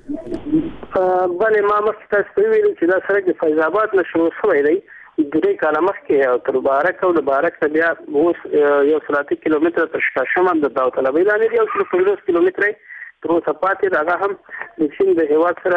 بله ما مخکې تاسو ته ویلي چې دا سړک د فیض آباد نه شروع شوی دی درې کاله مخکې او تر بهارک او د بهارک نه بیا اوس یو سل اته کیلومتره تر شکاشم د دعوت طلبۍ لاندې دی او سل پنځوس کیلومتره تر اوسه پاتې هغه هم د چین د هیواد سره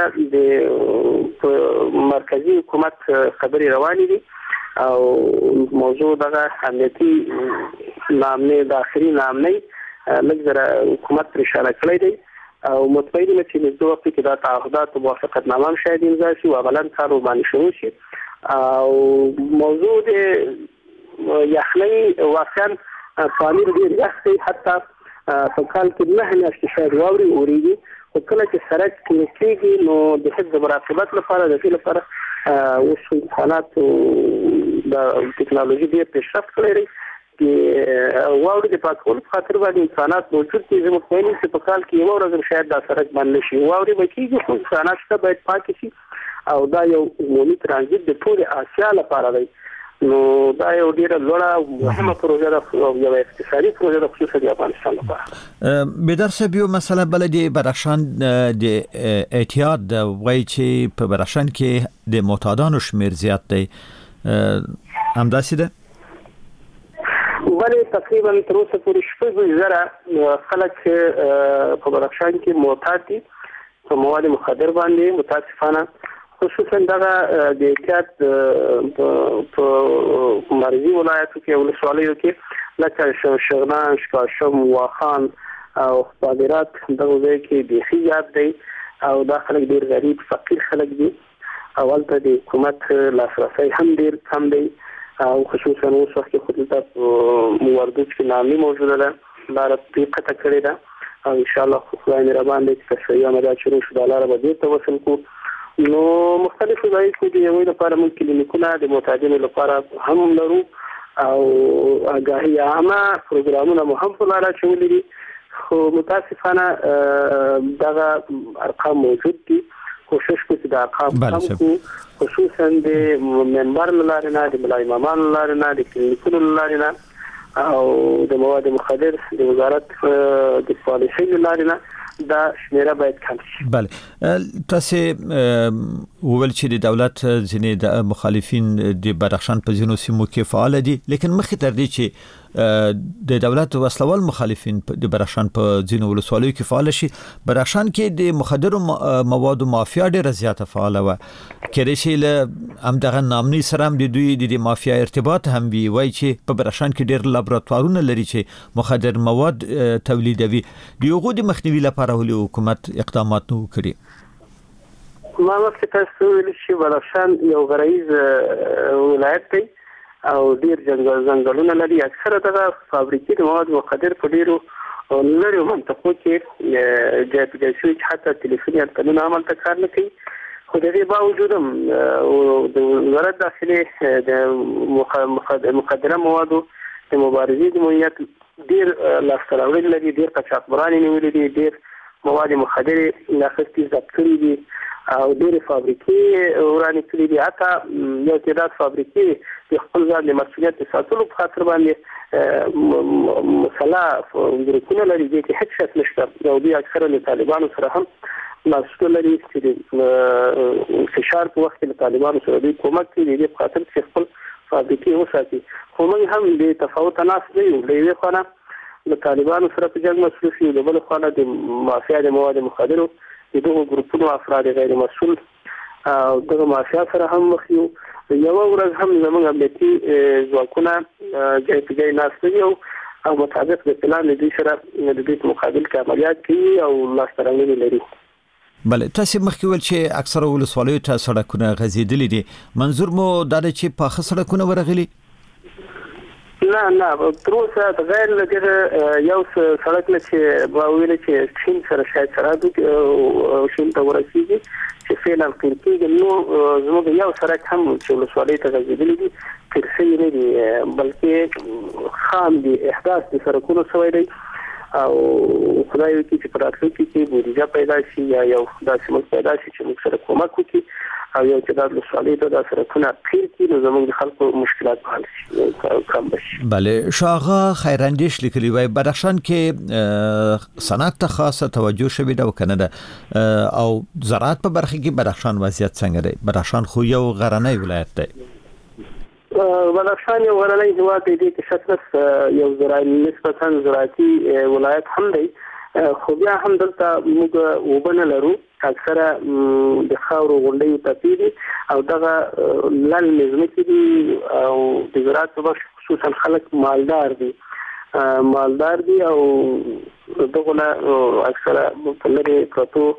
د مرکزي حکومت خبرې روانې دي او موضوع دغه امنیتي نامې د آخري نامې لږ ذره حکومت پر اشاره کړی دی او مطمئن یم چې د وخت کې دا تعهدات او موافقتنامه هم شاید امضا شي او عملاً کار باندې شروع شي. او موضوع د یخنۍ واقعا پامیر ډېر یخ دی حتی په کال کې نه میاشتې شاید واورې اورېږي خو کله چې سړک کېږي نو د حفظ مراقبت لپاره د دې لپاره اوس امکانات د ټکنالوژي ډېر پیشرفت کړی دی چې واورې د پاکولو په خاطر باندې امکانات موجود دي. زه مطمئن یم چې په کال کې یوه ورځ شاید دا سړک بند نه شي. واورې به کېږي خو امکانات شته باید پاکې شي او دا یو عمومي ترانزیت د ټولې اسیا لپاره دی. نو دا یو ډېره لوړه مهمه پروژه ده او یو اقتصادي پروژه ده خصوصا د افغانستان لپاره. بیدار صاحب یو مسله بل د بدخشان د اعتیاد وایي چې په بدخشان کې د معتادانو شمیر زیات دی همداسې ده؟ حواله تقریبا تر اوسه پورې شپږ زره خلک په بدخشان کې معتاد دي په مواد مخدر باندې. متاسفانه خصوصا دغه د احتیاط په مرزي ولایتو کې ولسوالیو کې لکه شغنان، شکاشم، واخان او خپادرات دغه ځای کې بیخي زیات دی او دا خلک ډېر غریب فقیر خلک دي. اول ته د حکومت لاسرسی هم ډېر کم دی او خصوصا اوس وخت کې خو دلته موردوج کې نامي موجوده ده، لاره پرې قطع کړې ده او انشاءالله خدای مهربان دی چې صحیح عملیات شروع شو دا لاره به بېرته وصل کړو. نو مختلفو ځایو کې د یوې لپاره موږ کلینیکونه د معتادینو لپاره هم لرو او آګاهي عامه پروګرامونه مو هم په لاره اچولي دي، خو متاسفانه دغه ارقام موجود دي. کوشش کوو چې د ارقام کم کړو، خصوصا د منبر له لارې نه، د ملا امامانو له لارې نه، د کلینیکونو له لارې نه او د مواد مخدر د وزارت د پالیسۍ له لارې نه دا شمیره باید کم شي. بله، تاسو وویل چې د دولت ځینې د مخالفین د بدخشان په ځینو سیمو کې فعال دي، لیکن مخکې تر دې چې د دولت وسلوال مخالفین د بدخشان په ځینو ولسوالیو کې فعال شي، بدخشان کې د مخدرو موادو مافیا ډېره زیاته فعاله وه. کېدای شي له همدغه نامني سره هم د دوی د مافیا ارتباط هم وي، وایي چې په بدخشان کې ډېر لابراتوارونه لري چې مخدر مواد تولیدوي. د هغو د مخنیوي لپاره ولې حکومت اقدامات نه کړي؟ ما مخکې تاسو ویل چې بدخشان یو غرایز ولایت دی او ډیر جنگل ځنګلونه لري. اکثره دغه فابریکې د مواد مخدر په ډیرو لري منطقو کې جای په جای شوي چې حتی تلیفوني انتنونه عملته کار نه کوي. خو د دې باوجود هم د وزارت داخلي د مخدره موادو د مبارزې د مهمیت ډیر لاسته راوړل لري، ډیر قاچاقبران یې نیولي دي، ډیر مواد مخدر اخیستي ضبط کړي دي او ډېرې فابریکې ورانې کړي دي. حتی یو تعداد فابریکې د خپل ځان د مسؤلیت د ساتلو په خاطر باندې مسلح ګروپونه لري چې هیڅ شک نشته او دوی اکثره له طالبانو سره هم لاسته لري چې د فشار په وخت کې له طالبانو سره دوی کومک کوي د دې په خاطر چې خپل فابریکې وساتي. خو موږ هم د تفاوت ناس نه یو، له یوې خوا نه له طالبانو سره په جنګ مصروف یو، له بلې خوا نه د مافیا د مواد مخدرو د دغو ګروپونو افراد غیر مسؤل او دغه مافیا سره هم مخ یو. یوه ورځ هم زموږ امنیتي ځواکونه ځای په ځای ناست دي او مطابق د پلان د دوی سره د دوی په مقابل کې عملیات کوي او لاسته راوړنې لري. بله، تاسو مخکې ویل چې اکثره ولسوالیو ته سړکونه غځېدلي دي، منظور مو دا دی چې پاخه سړکونه ورغلي؟ نه نه، تر اوسه غیر له دغه یو سړک نه چې به ویل چې چین سره شاید سرحد او چین ته ورسېږي چې فعلا قیر کېږي. نو زموږ یو سړک هم چې ولسوالۍ ته غځېدلی دي قیر شوي نه دي، بلکې خام دي، احداث د سړکونو شوی دی او خدای وکړي چې په راتلونکي کې بودیجه پیدا شي یا یو داسې ملک پیدا شي چې موږ سره کومک وکړي او یو چې دا ولسوالۍ ته دا سړکونه قیر کړي، نو زموږ د خلکو مشکلات به حل شي، کم بشي. بله، شاغه خیراندیش لیکلي وای بدخشان کې صنعت ته خاصه توجه شوې ده او کنه ده او زراعت په برخه کې بدخشان وضعیت څنګه دی؟ بدخشان خو یو غرنی ولایت دی. بدخشان یو غرنی هیواد دی چې شکل یو زراعي نسبتا زراعتي ولایت هم دی، خو بیا هم دلته موږ اوبه نه لرو، اکثره د خاورو غونډۍ ټپي دي او دغه للمې ځمکې دي او د زراعت په برخه خصوصا خلک مالدار دي مالدار دي او دغه نه اکثره په لرې پرتو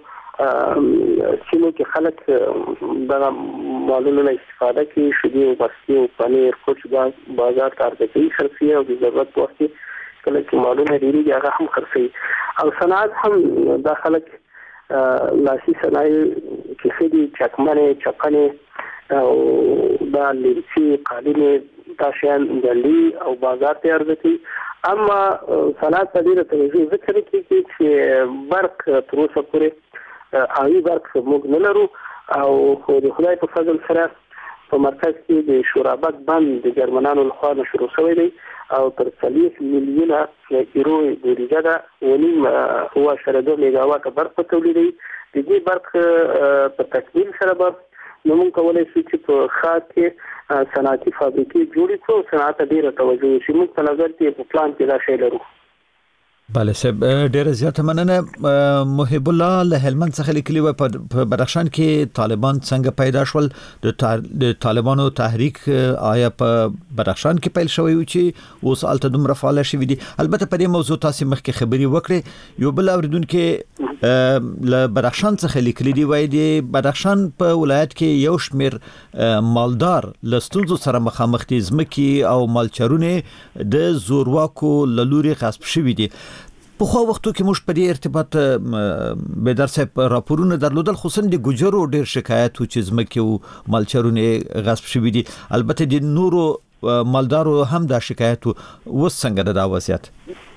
سیمو کې خلک دغه مالونو نه استفاده کوي، شیدې او بسکې او پنیر کوچ بازار ته عرضه کوي، خرڅوي او د ضرورت په وخت کې کله چې مالونه ډېرېږي هغه هم خرڅوي. او صنعت هم دا خلک لاسي صنایع کې ښه دي، چکمنې، چپنې او دا لیمڅي، قالینې، دا شیان ګنډي او بازار ته عرضه کوي. اما صنعت ته ډېره توجه ځکه نه کېږي چې برق تر اوسه پورې آوي برق موږ نه لرو او خو د خدای په فضل سره په مرکز کې د شورابک بند د جرمنانو لخوا نه شروع شوی دی او تر څلوېښت میلیونه یورو بودیجه ده، ونیم اوه اعشاریه دوه میګاواټه برق تولیدوي. د دې برق په تکمیل سره به نو موږ کولای شو چې په ښار کې صنعتي فابریکې جوړې کړو، صنعت ډیره توجه وشي. موږ په نظر کې په پلان کې دا شی لرو. بله صاحب ډیره زیاته مننه. محب الله له هلمند څخه لیکلی و په بدخشان کې طالبان څنګه پیدا شول، د طالبانو تحریک آیا په بدخشان کې پیل شوی و چې اوس الته دومره فعال شوی دي؟ البته په دې موضوع تاسو مخکې خبري وکړې. یو بل اوریدونکو له بدخشان څخه لیکلی دی وای دی بدخشان په ولایت کې یو شمیر مالدار لستونزو سره مخامخ دي، ځمکې او مالچرونه د زورواکو لوري غصب شوی دي. په خو وختو کې موږ په دې ارتباط به در صاحب راپورونه درلودل، خصوصا د ګجرو ډیر شکایت و چې ځمکې او مالچرونه غصب شوی دي. البته د نورو مالدارو هم دا شکایت و. وس څنګه د وضعیت؟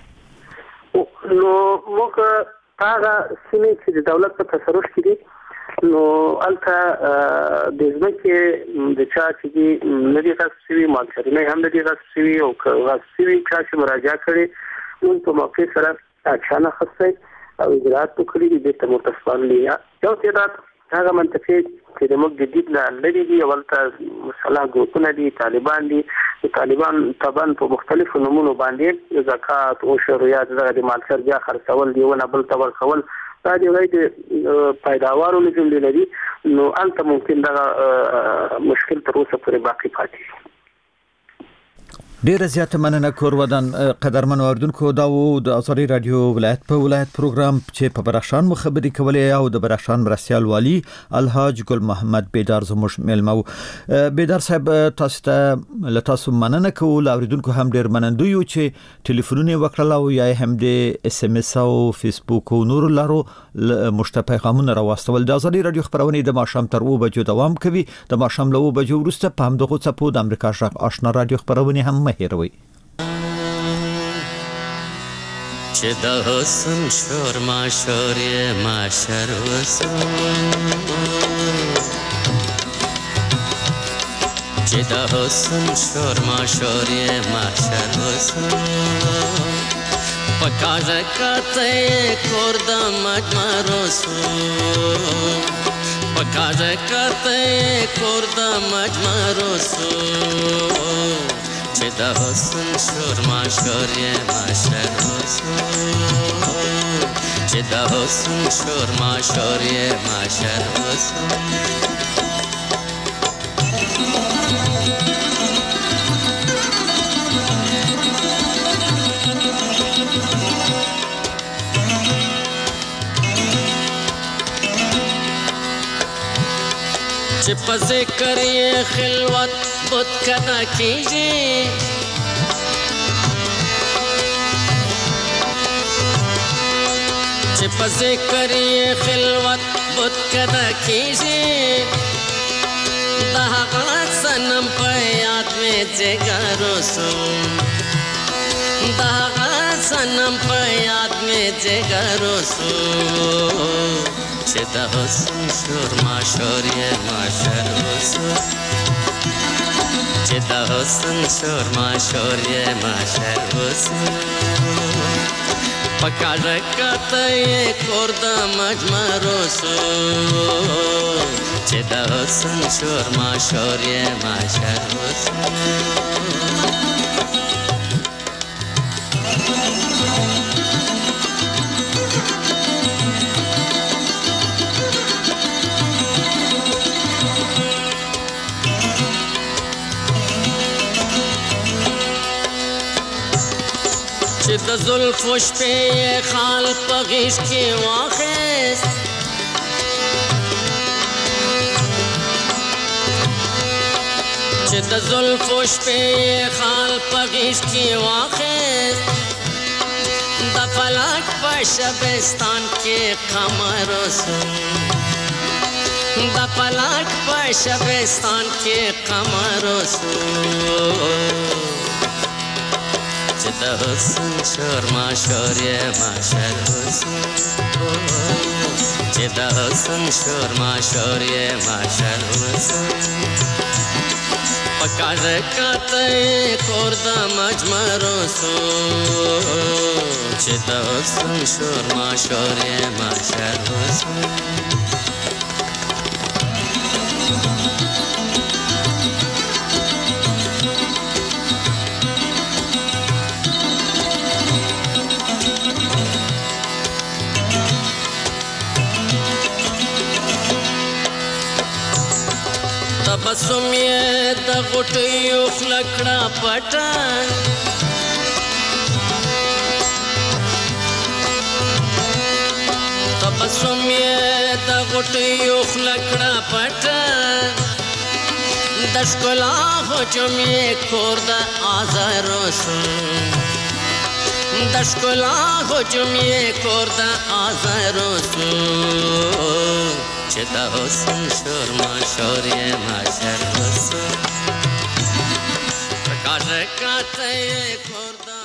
نو موږ هغه سیمې چې د دولت په تصرف کې دي نو الته د ځمکې د چا چې دي ندي غصب شوي، مالچرونه هم ندي غصب شوي، او غصب شوي چا چې مراجعه کړي نو په موقع سره اکشن اخیستی او اجرات وکړي دي د تمرتسوال لیا یو تعداد هغه منطقې چې د موږ د دید نه لري دي. ولته مسله ګروپونه دي، طالبان دي. د طالبان طبعا په مختلفو نمونو باندې زکات او شروعات د مالچر بیا خرڅول دی ونه بل تور خول دا دی وای د پیداوارو لږ لري. نو البته ممکن دا مشکل تر اوسه پورې باقی پاتې. ډیره زیاته مننه کور ودان قدرمن اوردونکو. دا و د ازادي رادیو ولایت په ولایت پروګرام چې په بدخشان مو خبرې کولې او د بدخشان مرستيال والی الحاج ګل محمد بیدار زموږ ملمو. بیدار صاحب تاسو ته له تاسو مننه کول، اوریدونکو هم ډیر منندوی یو چې ټلیفونونه وکړل او یا هم د اس ام اس او فیسبوک او نور لارو مشته پیغامونه راوستل. د ازادي رادیو خبرونه د ماشام تر او بجو دوام کوي. د ماشام له او بجو وروسته په همدغه څپو د امریکا شرق آشنا رادیو خبرونه هم هیروي. چې د حسن شور ما شور یې ما شر وسو، چې د حسن شور ما شور یې ما شر وسو، پکاژه کته کور د مجمع رسو، پکاژه کته کور د مجمع رسو، چې د حسن شور ما شور یې ما شر وسو، چې د حسن شور ما شور یې ما شر وسو. چې په ذکر یې خلوت بت کنا کیږي، چې په ذکر یې خلوت بت کنا کیږي، د هغه صنم په یاد مې جګر وسو، د هغه صنم په یاد مې جګر وسو، چې د حسن شور ما شور یې ما شر وسو، چې د حسن شور ما شور یې ما شر وسو، پکاژه کته یې کور د مجمع رسو، چې د حسن شور ما شور یې ما شر وسو. چې د زلفو شپې خال په غیږ کې واخیست، چې د زلفو شپې خال په غیږ کې واخیست، د فلک په شبستان کې قمر وسو، د فلک په شبستان کې قمر وسو، چې د حسن شور ما شور یې ما شر وسو، چې د حسن شور ما شور یې ما شر وسو، پکاژه کته کور د مجمع رسو، چې د حسن شور ما شور یې ما شر وسو. تبسم یې د غوټیو خوله کړه پټه تبسم یې د غوټیو خوله کړه پټه د ښکلا هجوم یې کور د آزارو سو د ښکلا هجوم یې کور د آزارو سو چې د حسن شور ما شور یې محشر وسو رکا رکا ته یې کور د